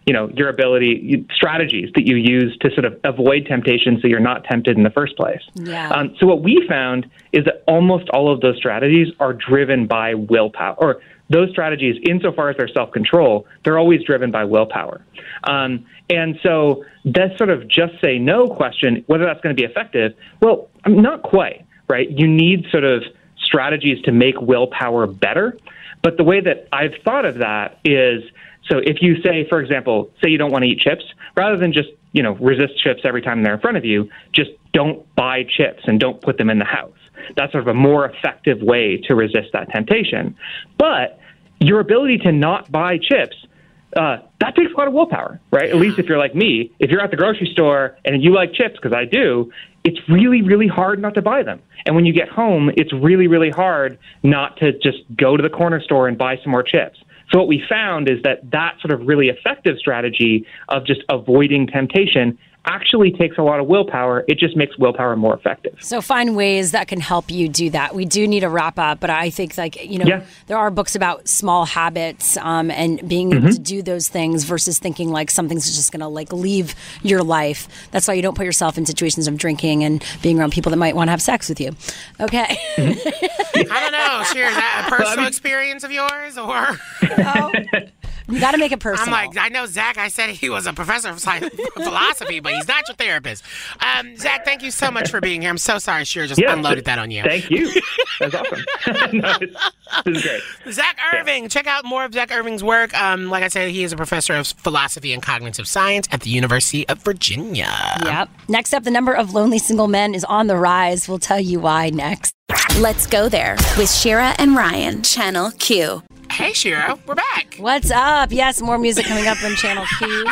your ability, strategies that you use to sort of avoid temptation so you're not tempted in the first place. Yeah. So what we found is that almost all of those strategies are driven by willpower, or those strategies, insofar as they're self-control, they're always driven by willpower. And so that sort of just say no question, whether that's going to be effective, well, not quite, right? You need sort of strategies to make willpower better. But the way that I've thought of that is, so if you say, for example, say you don't want to eat chips, rather than just, resist chips every time they're in front of you, just don't buy chips and don't put them in the house. That's sort of a more effective way to resist that temptation. But your ability to not buy chips, that takes a lot of willpower, right? At least if you're like me, if you're at the grocery store and you like chips, because I do, it's really, really hard not to buy them. And when you get home, it's really, really hard not to just go to the corner store and buy some more chips. So what we found is that sort of really effective strategy of just avoiding temptation actually takes a lot of willpower. It just makes willpower more effective. So find ways that can help you do that. We do need to wrap up, but I think there are books about small habits and being able to do those things versus thinking like something's just going to leave your life. That's why you don't put yourself in situations of drinking and being around people that might want to have sex with you. Okay. I don't know. Sure, is that a personal experience of yours or? You got to make it personal. I'm like, I know Zach, I said he was a professor of philosophy, but he's not your therapist. Zach, thank you so much for being here. I'm so sorry Shira just unloaded that on you. Thank you. That's awesome. This is great. Zach Irving. Check out more of Zach Irving's work. Like I said, he is a professor of philosophy and cognitive science at the University of Virginia. Yep. Next up, the number of lonely single men is on the rise. We'll tell you why next. Let's go there with Shira and Ryan, Channel Q. Hey, Shira, we're back. What's up? Yes, more music coming up on Channel Q.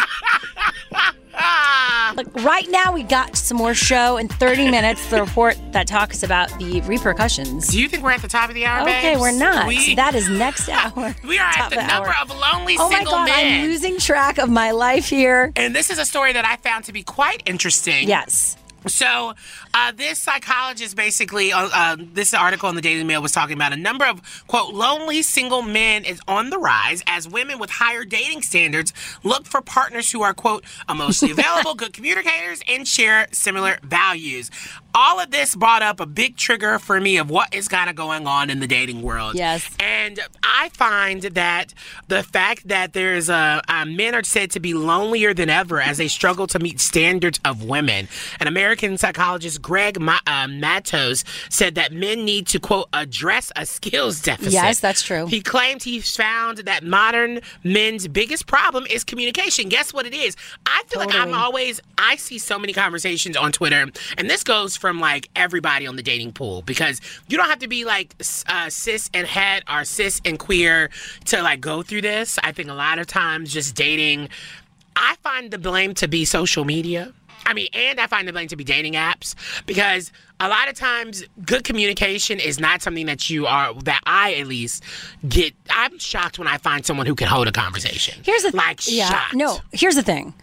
Look, right now we got some more show. In 30 minutes, the report that talks about the repercussions. Do you think we're at the top of the hour, babes? Okay, we're not. That is next hour. We are at the number of lonely single men. Oh my God, I'm losing track of my life here. And this is a story that I found to be quite interesting. Yes. So this psychologist basically, this article in the Daily Mail was talking about a number of, quote, lonely single men is on the rise as women with higher dating standards look for partners who are, quote, emotionally available, good communicators, and share similar values. All of this brought up a big trigger for me of what is kind of going on in the dating world. Yes. And I find that the fact that there's men are said to be lonelier than ever as they struggle to meet standards of women. An American psychologist, Greg Matos, said that men need to, quote, address a skills deficit. Yes, that's true. He claimed he's found that modern men's biggest problem is communication. Guess what it is? I feel like I see so many conversations on Twitter, and this goes from like everybody on the dating pool, because you don't have to be like cis and het or cis and queer to like go through this. I think a lot of times just dating, I find the blame to be social media. And I find the blame to be dating apps, because a lot of times good communication is not something that I at least get. I'm shocked when I find someone who can hold a conversation. Here's the shocked. No, here's the thing.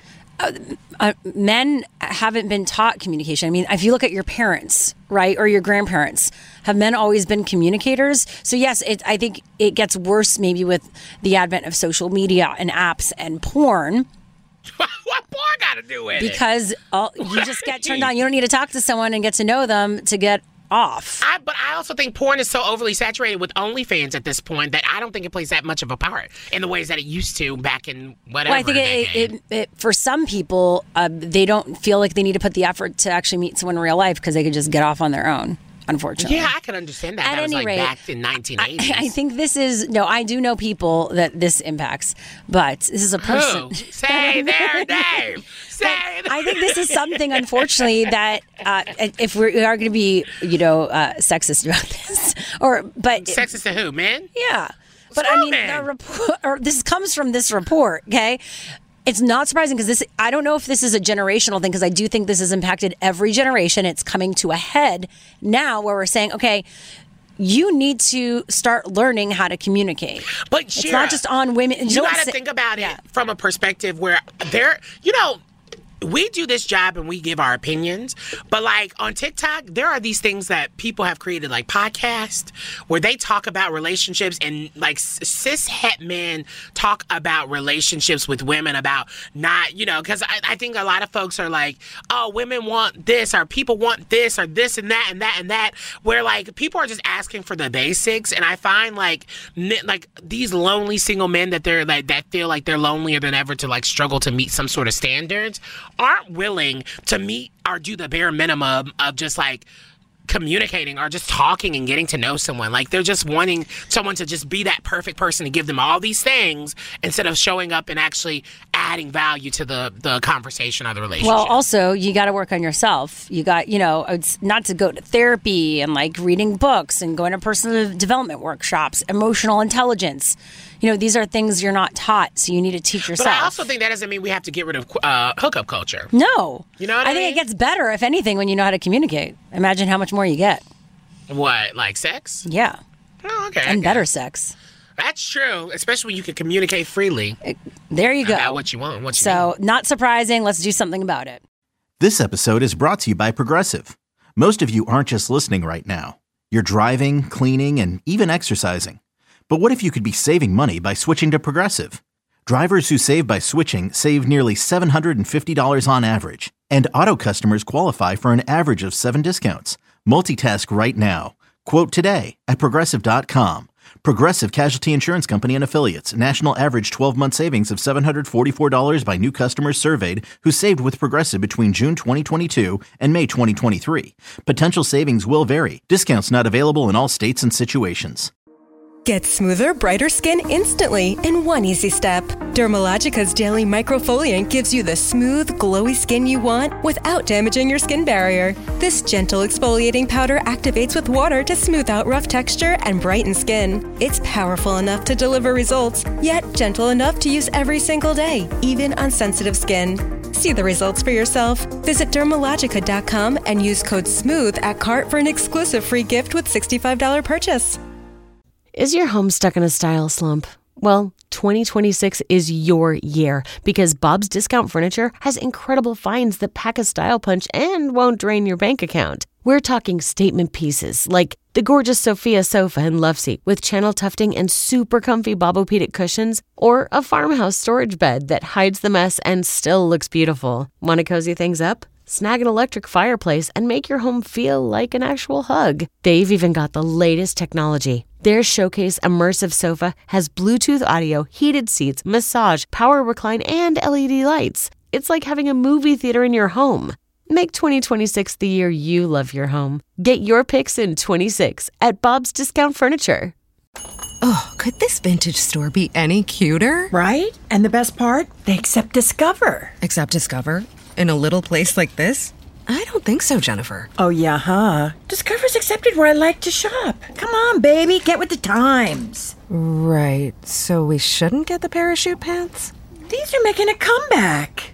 Men haven't been taught communication. If you look at your parents, right, or your grandparents, have men always been communicators? So yes, I think it gets worse maybe with the advent of social media and apps and porn. What porn got to do with it? Because you just get turned on. You don't need to talk to someone and get to know them to get off. But I also think porn is so overly saturated with OnlyFans at this point that I don't think it plays that much of a part in the ways that it used to back in whatever. Well, I think it for some people, they don't feel like they need to put the effort to actually meet someone in real life because they could just get off on their own. Unfortunately. Yeah, I can understand that. At any rate, back in 1980s. I think this is I do know people that this impacts, but this is a person. Who? Say their name. I think this is something, unfortunately, that if we are going to be, sexist about this, sexist to who? Men? Yeah, but the report, this comes from this report. Okay. It's not surprising because I don't know if this is a generational thing, because I do think this has impacted every generation. It's coming to a head now where we're saying, okay, you need to start learning how to communicate. But it's not just on women. You got to think about it from a perspective where we do this job and we give our opinions, but like on TikTok, there are these things that people have created, like podcasts, where they talk about relationships, and like cis het men talk about relationships with women, about not, because I think a lot of folks are like, oh, women want this, or people want this, or this and that and that and that, where like people are just asking for the basics. And I find like these lonely single men that they're like, that feel like they're lonelier than ever to like struggle to meet some sort of standards, aren't willing to meet or do the bare minimum of just like communicating or just talking and getting to know someone. Like they're just wanting someone to just be that perfect person to give them all these things instead of showing up and actually adding value to the conversation or the relationship. Well, also, you got to work on yourself. You got, it's not to go to therapy and like reading books and going to personal development workshops, emotional intelligence. These are things you're not taught, so you need to teach yourself. But I also think that doesn't mean we have to get rid of hookup culture. No. You know what I mean? I think it gets better, if anything, when you know how to communicate. Imagine how much more you get. What, like sex? Yeah. Oh, okay. And better sex. That's true, especially when you can communicate freely. There you go. About what you want, So, not surprising. Let's do something about it. This episode is brought to you by Progressive. Most of you aren't just listening right now. You're driving, cleaning, and even exercising. But what if you could be saving money by switching to Progressive? Drivers who save by switching save nearly $750 on average. And auto customers qualify for an average of 7 discounts. Multitask right now. Quote today at Progressive.com. Progressive Casualty Insurance Company and Affiliates. National average 12-month savings of $744 by new customers surveyed who saved with Progressive between June 2022 and May 2023. Potential savings will vary. Discounts not available in all states and situations. Get smoother, brighter skin instantly in one easy step. Dermalogica's Daily Microfoliant gives you the smooth, glowy skin you want without damaging your skin barrier. This gentle exfoliating powder activates with water to smooth out rough texture and brighten skin. It's powerful enough to deliver results, yet gentle enough to use every single day, even on sensitive skin. See the results for yourself. Visit Dermalogica.com and use code SMOOTH at cart for an exclusive free gift with $65 purchase. Is your home stuck in a style slump? Well, 2026 is your year because Bob's Discount Furniture has incredible finds that pack a style punch and won't drain your bank account. We're talking statement pieces like the gorgeous Sophia sofa and loveseat with channel tufting and super comfy Bobopedic cushions, or a farmhouse storage bed that hides the mess and still looks beautiful. Want to cozy things up? Snag an electric fireplace and make your home feel like an actual hug. They've even got the latest technology. Their Showcase Immersive Sofa has Bluetooth audio, heated seats, massage, power recline, and LED lights. It's like having a movie theater in your home. Make 2026 the year you love your home. Get your picks in 26 at Bob's Discount Furniture. Oh, could this vintage store be any cuter? Right? And the best part? They accept Discover. Accept Discover? In a little place like this? I don't think so, Jennifer. Oh, yeah, huh? Discover's accepted where I like to shop. Come on, baby, get with the times. Right, so we shouldn't get the parachute pants? These are making a comeback.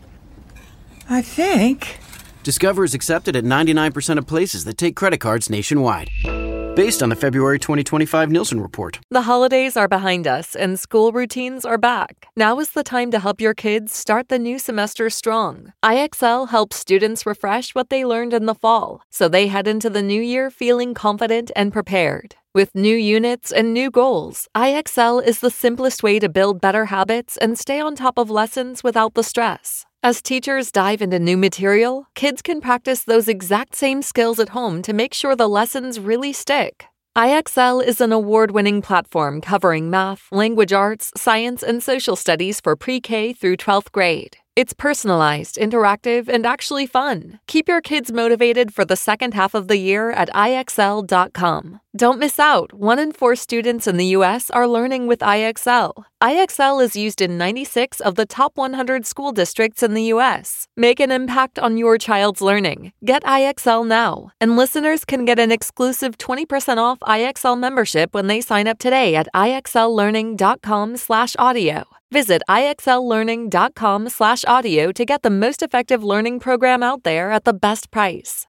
I think. Discover is accepted at 99% of places that take credit cards nationwide. Based on the February 2025 Nielsen report. The holidays are behind us and school routines are back. Now is the time to help your kids start the new semester strong. IXL helps students refresh what they learned in the fall, so they head into the new year feeling confident and prepared. With new units and new goals, IXL is the simplest way to build better habits and stay on top of lessons without the stress. As teachers dive into new material, kids can practice those exact same skills at home to make sure the lessons really stick. IXL is an award-winning platform covering math, language arts, science, and social studies for pre-K through 12th grade. It's personalized, interactive, and actually fun. Keep your kids motivated for the second half of the year at IXL.com. Don't miss out. 1 in 4 students in the U.S. are learning with IXL. IXL is used in 96 of the top 100 school districts in the U.S. Make an impact on your child's learning. Get IXL now. And listeners can get an exclusive 20% off IXL membership when they sign up today at IXLlearning.com/audio. Visit IXLlearning.com/audio to get the most effective learning program out there at the best price.